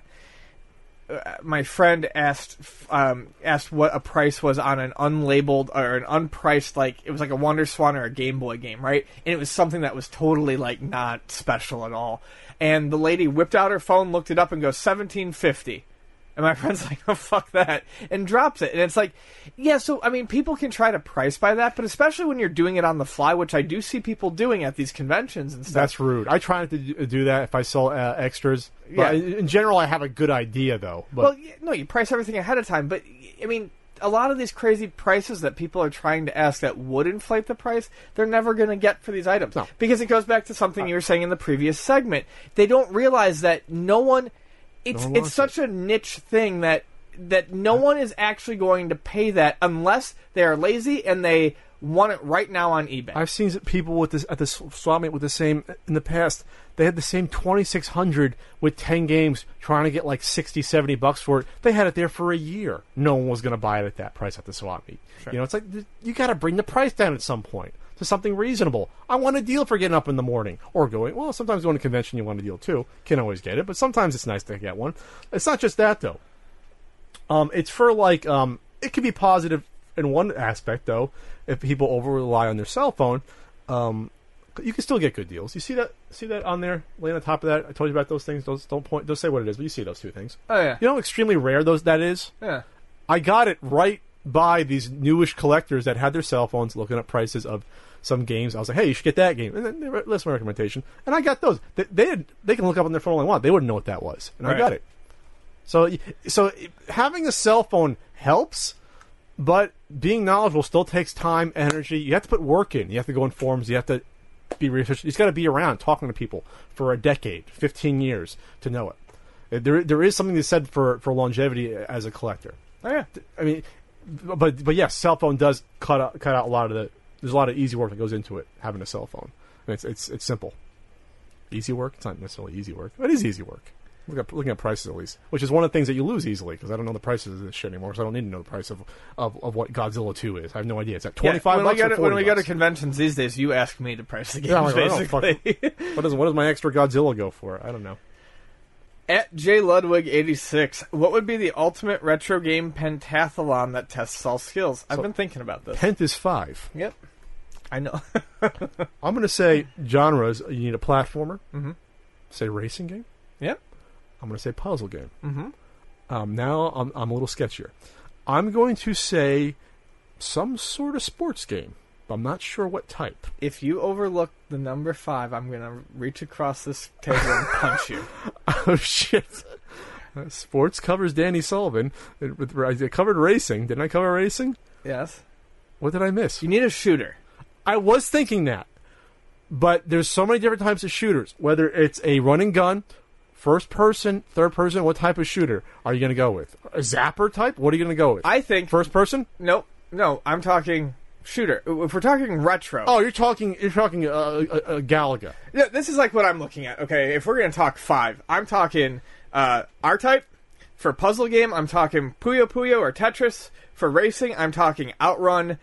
my friend asked what a price was on an unlabeled or an unpriced, like, it was like a Wonder Swan or a Game Boy game, right? And it was something that was totally, like, not special at all. And the lady whipped out her phone, looked it up, and goes, $17.50. And my friend's like, oh, fuck that, and drops it. And it's like, yeah, so, I mean, people can try to price by that, but especially when you're doing it on the fly, which I do see people doing at these conventions and stuff. That's rude. I try not to do that if I sell extras. Yeah. In general, I have a good idea, though. But well, no, you price everything ahead of time, but, I mean, a lot of these crazy prices that people are trying to ask that would inflate the price, they're never going to get for these items. No. Because it goes back to something you were saying in the previous segment. They don't realize that no one... It's such a niche thing that no one is actually going to pay that unless they are lazy and they want it right now on eBay. I've seen people with this at the swap meet with the same in the past. They had the same 2,600 with 10 games, trying to get like $60-$70 for it. They had it there for a year. No one was going to buy it at that price at the swap meet. Sure. You know, it's like you got to bring the price down at some point to something reasonable. I want a deal for getting up in the morning or going. Well, sometimes going to a convention you want a deal too. Can't always get it, but sometimes it's nice to get one. It's not just that though. It's for like it could be positive in one aspect though. If people over rely on their cell phone, you can still get good deals. You see that on there, laying on top of that. I told you about those things. Don't say what it is, but you see those two things. Oh yeah. You know how extremely rare that is? Yeah. I got it right by these newish collectors that had their cell phones looking up prices of some games. I was like, hey, you should get that game. And then they list my recommendation. And I got those. They can look up on their phone all they want. They wouldn't know what that was. And right. I got it. So having a cell phone helps, but being knowledgeable still takes time, energy. You have to put work in. You have to go in forums. You have to be research. You've got to be around talking to people for a decade, 15 years to know it. There is something to be said for longevity as a collector. Oh yeah. I mean, but yes, cell phone does cut out a lot of the. There's a lot of easy work that goes into it. Having a cell phone, and it's simple. Easy work. It's not necessarily easy work, but it is easy work. Looking at prices at least, which is one of the things that you lose easily because I don't know the prices of this shit anymore. So I don't need to know the price of what Godzilla 2 is. I have no idea. It's at $25 bucks. When we go to conventions these days, you ask me to price the games. Yeah, like, basically, what does my extra Godzilla go for? I don't know. At J Ludwig 86, what would be the ultimate retro game pentathlon that tests all skills? I've been thinking about this. Pent is 5. Yep, I know. I'm going to say genres. You need a platformer. Mm-hmm. Say racing game. Yep. I'm going to say puzzle game. Mm-hmm. Now I'm a little sketchier. I'm going to say some sort of sports game. I'm not sure what type. If you overlook the number 5, I'm going to reach across this table and punch you. Oh, shit. Sports covers Danny Sullivan. It covered racing. Didn't I cover racing? Yes. What did I miss? You need a shooter. I was thinking that. But there's so many different types of shooters. Whether it's a run and gun, first person, third person, what type of shooter are you going to go with? A zapper type? What are you going to go with? I think... First person? No, I'm talking... shooter. If we're talking retro. Oh, you're talking Galaga. Yeah, this is like what I'm looking at. Okay, if we're going to talk 5, I'm talking R-Type. For puzzle game, I'm talking Puyo Puyo or Tetris. For racing, I'm talking Outrun.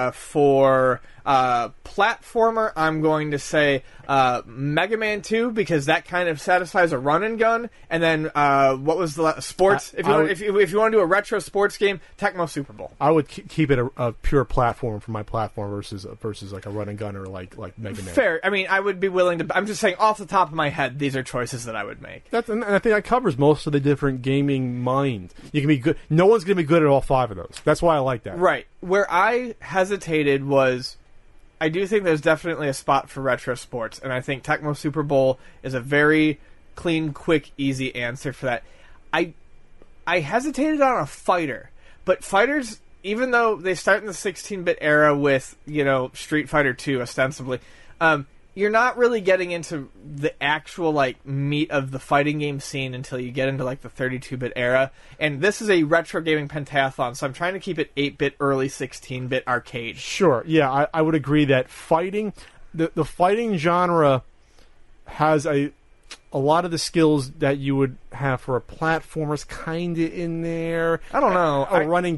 For platformer, I'm going to say Mega Man 2 because that kind of satisfies a run and gun. And then what was the sports? If you want to do a retro sports game, Tecmo Super Bowl. I would keep it a pure platform for my platform versus like a run and gun or like Mega Man. Fair. I mean, I would be willing to. I'm just saying off the top of my head, these are choices that I would make. And I think that covers most of the different gaming mind. You can be good. No one's going to be good at all 5 of those. That's why I like that. Right. Where I hesitated was, I do think there's definitely a spot for retro sports, and I think Tecmo Super Bowl is a very clean, quick, easy answer for that. I hesitated on a fighter, but fighters, even though they start in the 16-bit era with, Street Fighter 2 ostensibly, you're not really getting into the actual meat of the fighting game scene until you get into the 32-bit era. And this is a retro gaming pentathlon, so I'm trying to keep it 8-bit, early 16-bit arcade. Sure, yeah, I would agree that fighting, the fighting genre has a lot of the skills that you would have for a platformer's kind of in there. I don't know.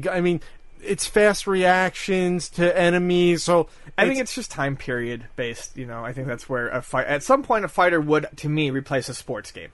It's fast reactions to enemies, so I think it's just time period based. I think that's where at some point a fighter would, to me, replace a sports game.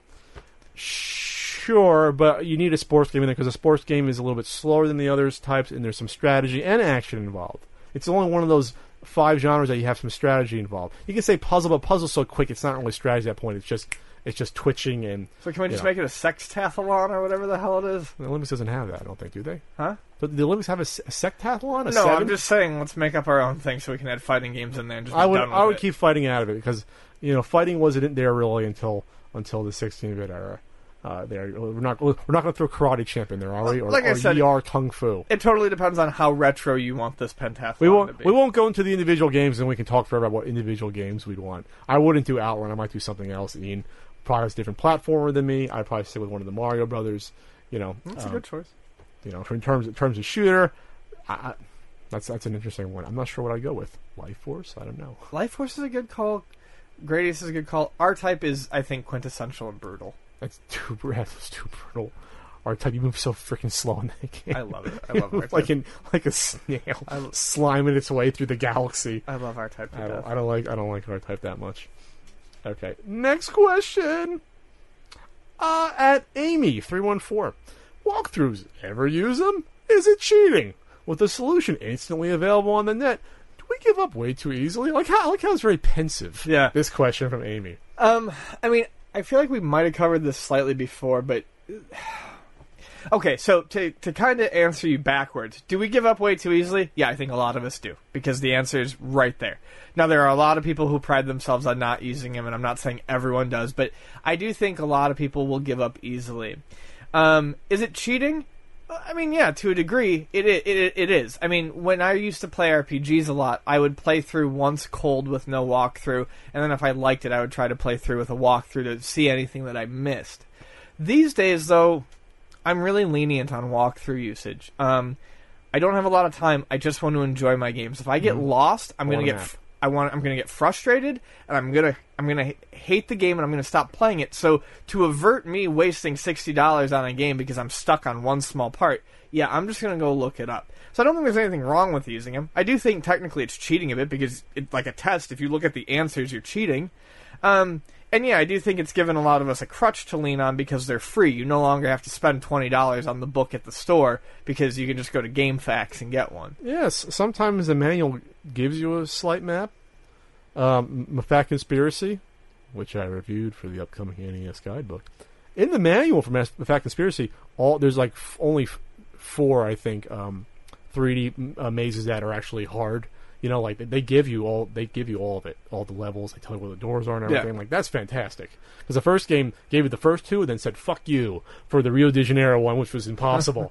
Sure, but you need a sports game in there because a sports game is a little bit slower than the others types, and there's some strategy and action involved. It's only one of those 5 genres that you have some strategy involved. You can say puzzle, but puzzle's so quick it's not really strategy at that point. It's just twitching and. So can we just make it a sextathlon or whatever the hell it is? The Olympics doesn't have that, I don't think, do they? Huh? But the Olympics have a sectathlon? No, 7? I'm just saying let's make up our own thing so we can add fighting games in there and just be I done with would it. keep fighting out of it because fighting wasn't there really until the 16-bit era. there. We're not going to throw Karate Champ in there, are we? Or, like I said, ER Kung Fu. It totally depends on how retro you want this pentathlon to be. We won't go into the individual games, and we can talk forever about what individual games we'd want. I wouldn't do Outrun. I might do something else. Ian probably has a different platformer than me. I'd probably stick with one of the Mario Brothers. That's a good choice. In terms of shooter, that's an interesting one. I'm not sure what I'd go with. Life Force? I don't know. Life Force is a good call. Gradius is a good call. R-Type is, I think, quintessential and brutal. That's too brutal. R-Type, you move so freaking slow in that game. I love it. I love R-Type. like a snail sliming its way through the galaxy. I love R-Type. I don't like R-Type that much. Okay, next question. At Amy314, walkthroughs, ever use them? Is it cheating? With the solution instantly available on the net, do we give up way too easily? Like how it's very pensive. Yeah. This question from Amy. I mean, I feel like we might have covered this slightly before, but okay. So to kind of answer you backwards, do we give up way too easily? Yeah, I think a lot of us do, because the answer is right there. Now, there are a lot of people who pride themselves on not using them, and I'm not saying everyone does, but I do think a lot of people will give up easily. Is it cheating? I mean, yeah, to a degree, it is. I mean, when I used to play RPGs a lot, I would play through once cold with no walkthrough, and then if I liked it, I would try to play through with a walkthrough to see anything that I missed. These days, though, I'm really lenient on walkthrough usage. I don't have a lot of time. I just want to enjoy my games. If I get lost, I'm going to get frustrated, and I'm gonna hate the game, and I'm gonna stop playing it. So to avert me wasting $60 on a game because I'm stuck on one small part, yeah, I'm just gonna go look it up. So I don't think there's anything wrong with using them. I do think technically it's cheating a bit because it's like a test. If you look at the answers, you're cheating. And yeah, I do think it's given a lot of us a crutch to lean on because they're free. You no longer have to spend $20 on the book at the store because you can just go to GameFAQs and get one. Yes, sometimes the manual gives you a slight map. Mafat Conspiracy, which I reviewed for the upcoming NES guidebook. In the manual for Mafat Conspiracy, there's like only 4, I think, 3D mazes that are actually hard. Like they give you all of it, all the levels. They tell you where the doors are and everything. Yeah. Like that's fantastic. Because the first game gave you the first 2, and then said "fuck you" for the Rio de Janeiro one, which was impossible.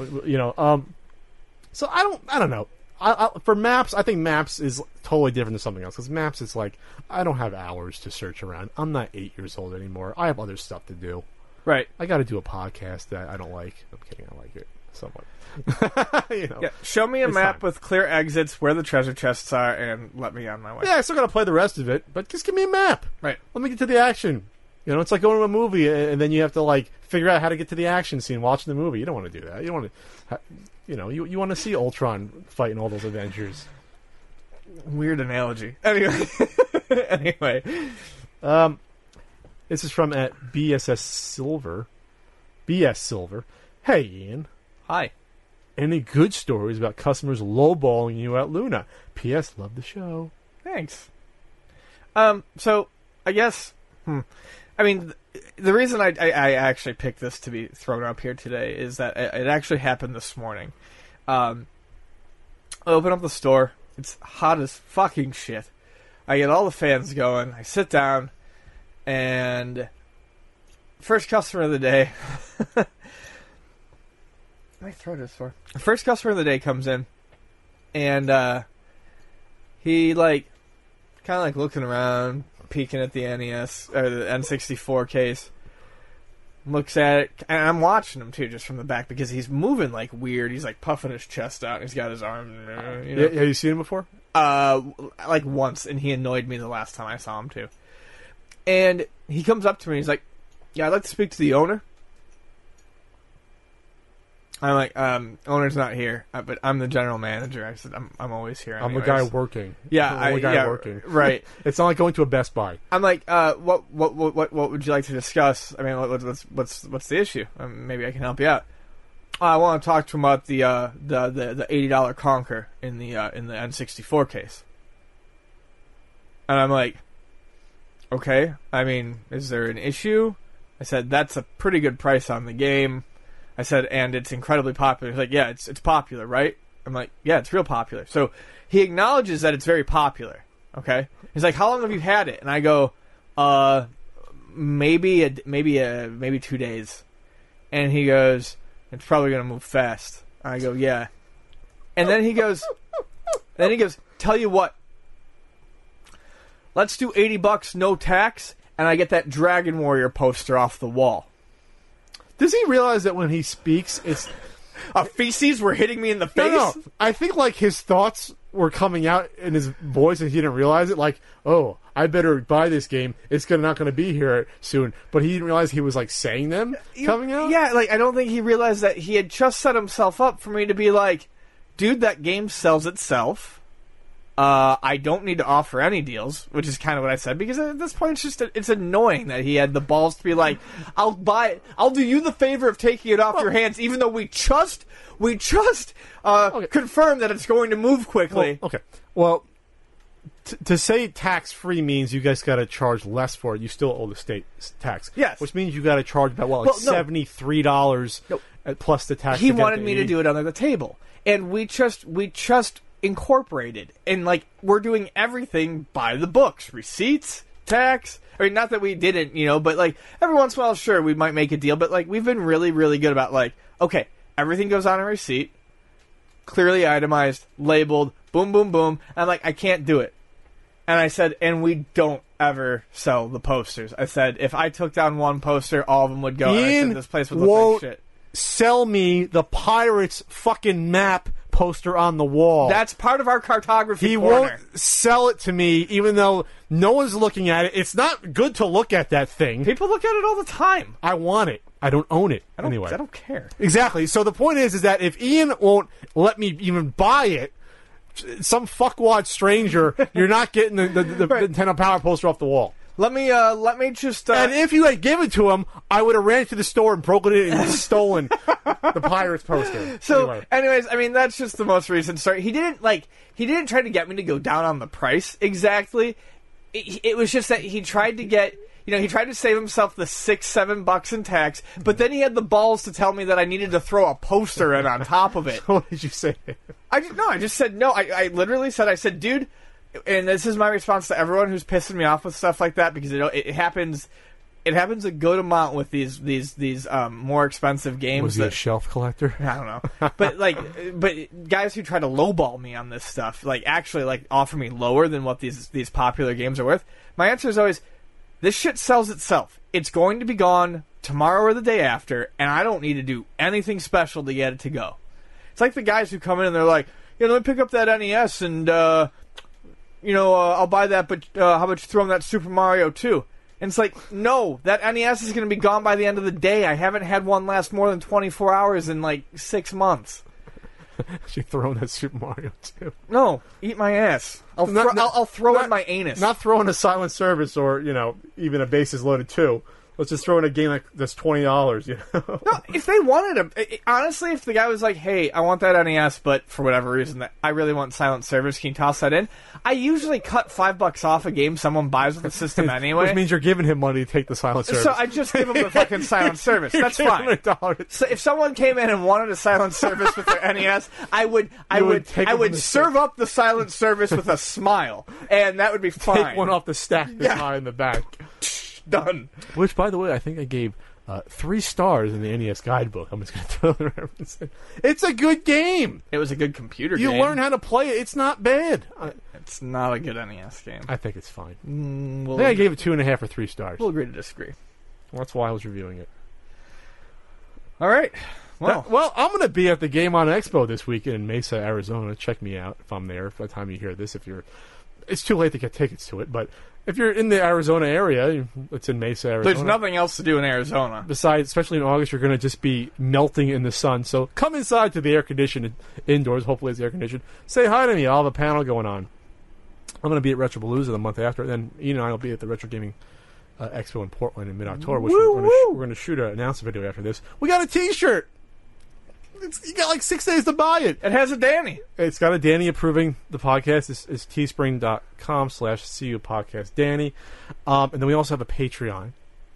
So I don't know. For maps, I think maps is totally different than something else. Because maps, it's like I don't have hours to search around. I'm not 8 years old anymore. I have other stuff to do. Right. I got to do a podcast that I don't like. I'm kidding. I like it somewhat. Yeah. Show me a map with clear exits where the treasure chests are, and let me on my way. Yeah, I still got to play the rest of it, but just give me a map. Right. Let me get to the action. It's like going to a movie, and then you have to figure out how to get to the action scene watching the movie. You don't want to do that. You don't want to. You want to see Ultron fighting all those Avengers. Weird analogy. Anyway. This is from at BS Silver. Hey, Ian. Hi. Any good stories about customers lowballing you at Luna? P.S. Love the show. Thanks. So, I guess... I mean, the reason I actually picked this to be thrown up here today is that it actually happened this morning. I open up the store. It's hot as fucking shit. I get all the fans going. I sit down, and first customer of the day... My throat is sore. The first customer of the day comes in, and he kind of looking around, peeking at the NES or the N64 case. Looks at it, and I'm watching him too, just from the back because he's moving weird. He's puffing his chest out, and he's got his arm. Yeah, have you seen him before? Once, and he annoyed me the last time I saw him too. And he comes up to me, and he's like, "Yeah, I'd like to speak to the owner." I'm like, owner's not here, but I'm the general manager. I said, I'm always here. I'm the guy working. Yeah, I'm the guy working. Right. It's not like going to a Best Buy. I'm like, what would you like to discuss? I mean, what's the issue? Maybe I can help you out. I want to talk to him about the $80 Conker in the N64 case. And I'm like, okay. I mean, is there an issue? I said that's a pretty good price on the game. I said, and it's incredibly popular. He's like, yeah, it's popular, right? I'm like, yeah, it's real popular. So he acknowledges that it's very popular, okay? He's like, how long have you had it? And I go, maybe 2 days. And he goes, it's probably going to move fast. I go, yeah. And then he goes, tell you what, let's do $80, no tax, and I get that Dragon Warrior poster off the wall. Does he realize that when he speaks, it's... feces were hitting me in the face? No. I think, like, his thoughts were coming out in his voice and he didn't realize it. Like, oh, I better buy this game. It's not going to be here soon. But he didn't realize he was, like, saying them coming out? Yeah, like, I don't think he realized that he had just set himself up for me to be like, dude, that game sells itself. I don't need to offer any deals, which is kind of what I said, because at this point it's annoying that he had the balls to be like, I'll buy it. I'll do you the favor of taking it off your hands, even though we just confirmed that it's going to move quickly. Well, okay. Well, to say tax-free means you guys got to charge less for it. You still owe the state tax. Yes. Which means you got to charge about, $73 plus the tax. He wanted me to do it under the table. And we just incorporated, and like we're doing everything by the books, receipts, tax. I mean, not that we didn't, but like every once in a while, sure, we might make a deal, but like we've been really, really good about like, okay, everything goes on a receipt, clearly itemized, labeled, boom, boom, boom. And I'm like, I can't do it. And I said, and we don't ever sell the posters. I said, if I took down one poster, all of them would go. And I said, this place would look like shit. Sell me the Pirates fucking map poster on the wall. That's part of our cartography He corner. won't sell it to me, even though no one's looking at it. It's not good to look at that thing. People look at it all the time. I want it. I don't own it. I don't care. Exactly. So the point is that if Ian won't let me even buy it, some fuckwad stranger, you're not getting the right. Nintendo Power poster off the wall. Let me just... And if you had given it to him, I would have ran to the store and broken it and stolen the Pirates poster. So, anyways, I mean, that's just the most recent story. He didn't try to get me to go down on the price exactly. It was just that he tried to get... he tried to save himself the $6-7 in tax, but then he had the balls to tell me that I needed to throw a poster in on top of it. What did you say? I just said no. I literally said, dude, and this is my response to everyone who's pissing me off with stuff like that, because it happens a good amount with these more expensive games. Was he a shelf collector? I don't know. But guys who try to lowball me on this stuff, actually offer me lower than what these popular games are worth. My answer is always, this shit sells itself. It's going to be gone tomorrow or the day after, and I don't need to do anything special to get it to go. It's like the guys who come in and they're like, let me pick up that NES and, I'll buy that, but how about you throw in that Super Mario 2? And it's like, no, that NES is going to be gone by the end of the day. I haven't had one last more than 24 hours in 6 months. She throwing that Super Mario 2. No, eat my ass. I'll throw in my anus. Not throwing a Silent Service or, even a Bases Loaded 2. Let's just throw in a game that's $20, No, if they wanted honestly, if the guy was like, hey, I want that NES, but for whatever reason, that I really want Silent Service, can you toss that in? I usually cut $5 off a game someone buys with the system anyway. Which means you're giving him money to take the Silent Service. So I just give him the fucking Silent Service. That's fine. So if someone came in and wanted a Silent Service with their NES, I would serve up the Silent Service with a smile, and that would be fine. Take one off the stack that's high in the back. Done. Which, by the way, I think I gave 3 stars in the NES guidebook. I'm just going to throw the reference in. It's a good game. It was a good computer game. You learn how to play it. It's not bad. It's not a good NES game. I think it's fine. I think I gave it 2.5 or 3 stars. We'll agree to disagree. Well, that's why I was reviewing it. All right. Well, I'm going to be at the Game On Expo this weekend in Mesa, Arizona. Check me out if I'm there by the time you hear this. It's too late to get tickets to it, but if you're in the Arizona area, it's in Mesa, Arizona. There's nothing else to do in Arizona. Besides, especially in August, you're going to just be melting in the sun. So come inside to the air-conditioned indoors. Hopefully it's air-conditioned. Say hi to me. I'll have a panel going on. I'm going to be at Retropalooza the month after. Then Ian and I will be at the Retro Gaming Expo in Portland in mid-October, which we're going to shoot an announcement video after this. We got a T-shirt. You got 6 days to buy it. It has a Danny. It's got a Danny approving the podcast. It's teespring.com/CU podcast Danny. And then we also have a Patreon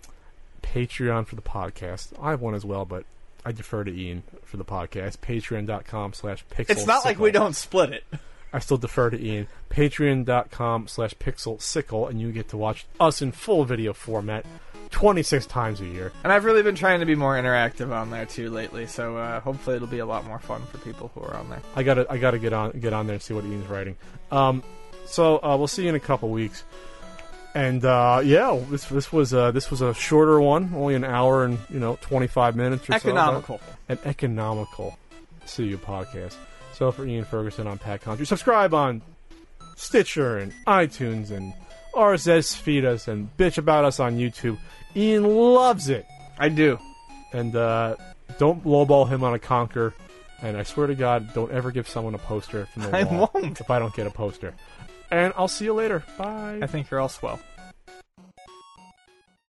for the podcast. I have one as well, but I defer to Ian for the podcast. Patreon.com/pixel. It's not like we don't split it. I still defer to Ian. Patreon.com/pixelsickle, and you get to watch us in full video format 26 times a year. And I've really been trying to be more interactive on there too lately, so hopefully it'll be a lot more fun for people who are on there. I gotta get on there and see what Ian's writing. So we'll see you in a couple weeks. And this was a shorter one, only an hour and 25 minutes or Economical. so. An economical CU podcast. So for Ian Ferguson, I'm Pat Country. Subscribe on Stitcher and iTunes and RSS feed us and bitch about us on YouTube. Ian loves it. I do. And don't lowball him on a conker. And I swear to God, don't ever give someone a poster from the wall. I won't. If I don't get a poster. And I'll see you later. Bye. I think you're all swell.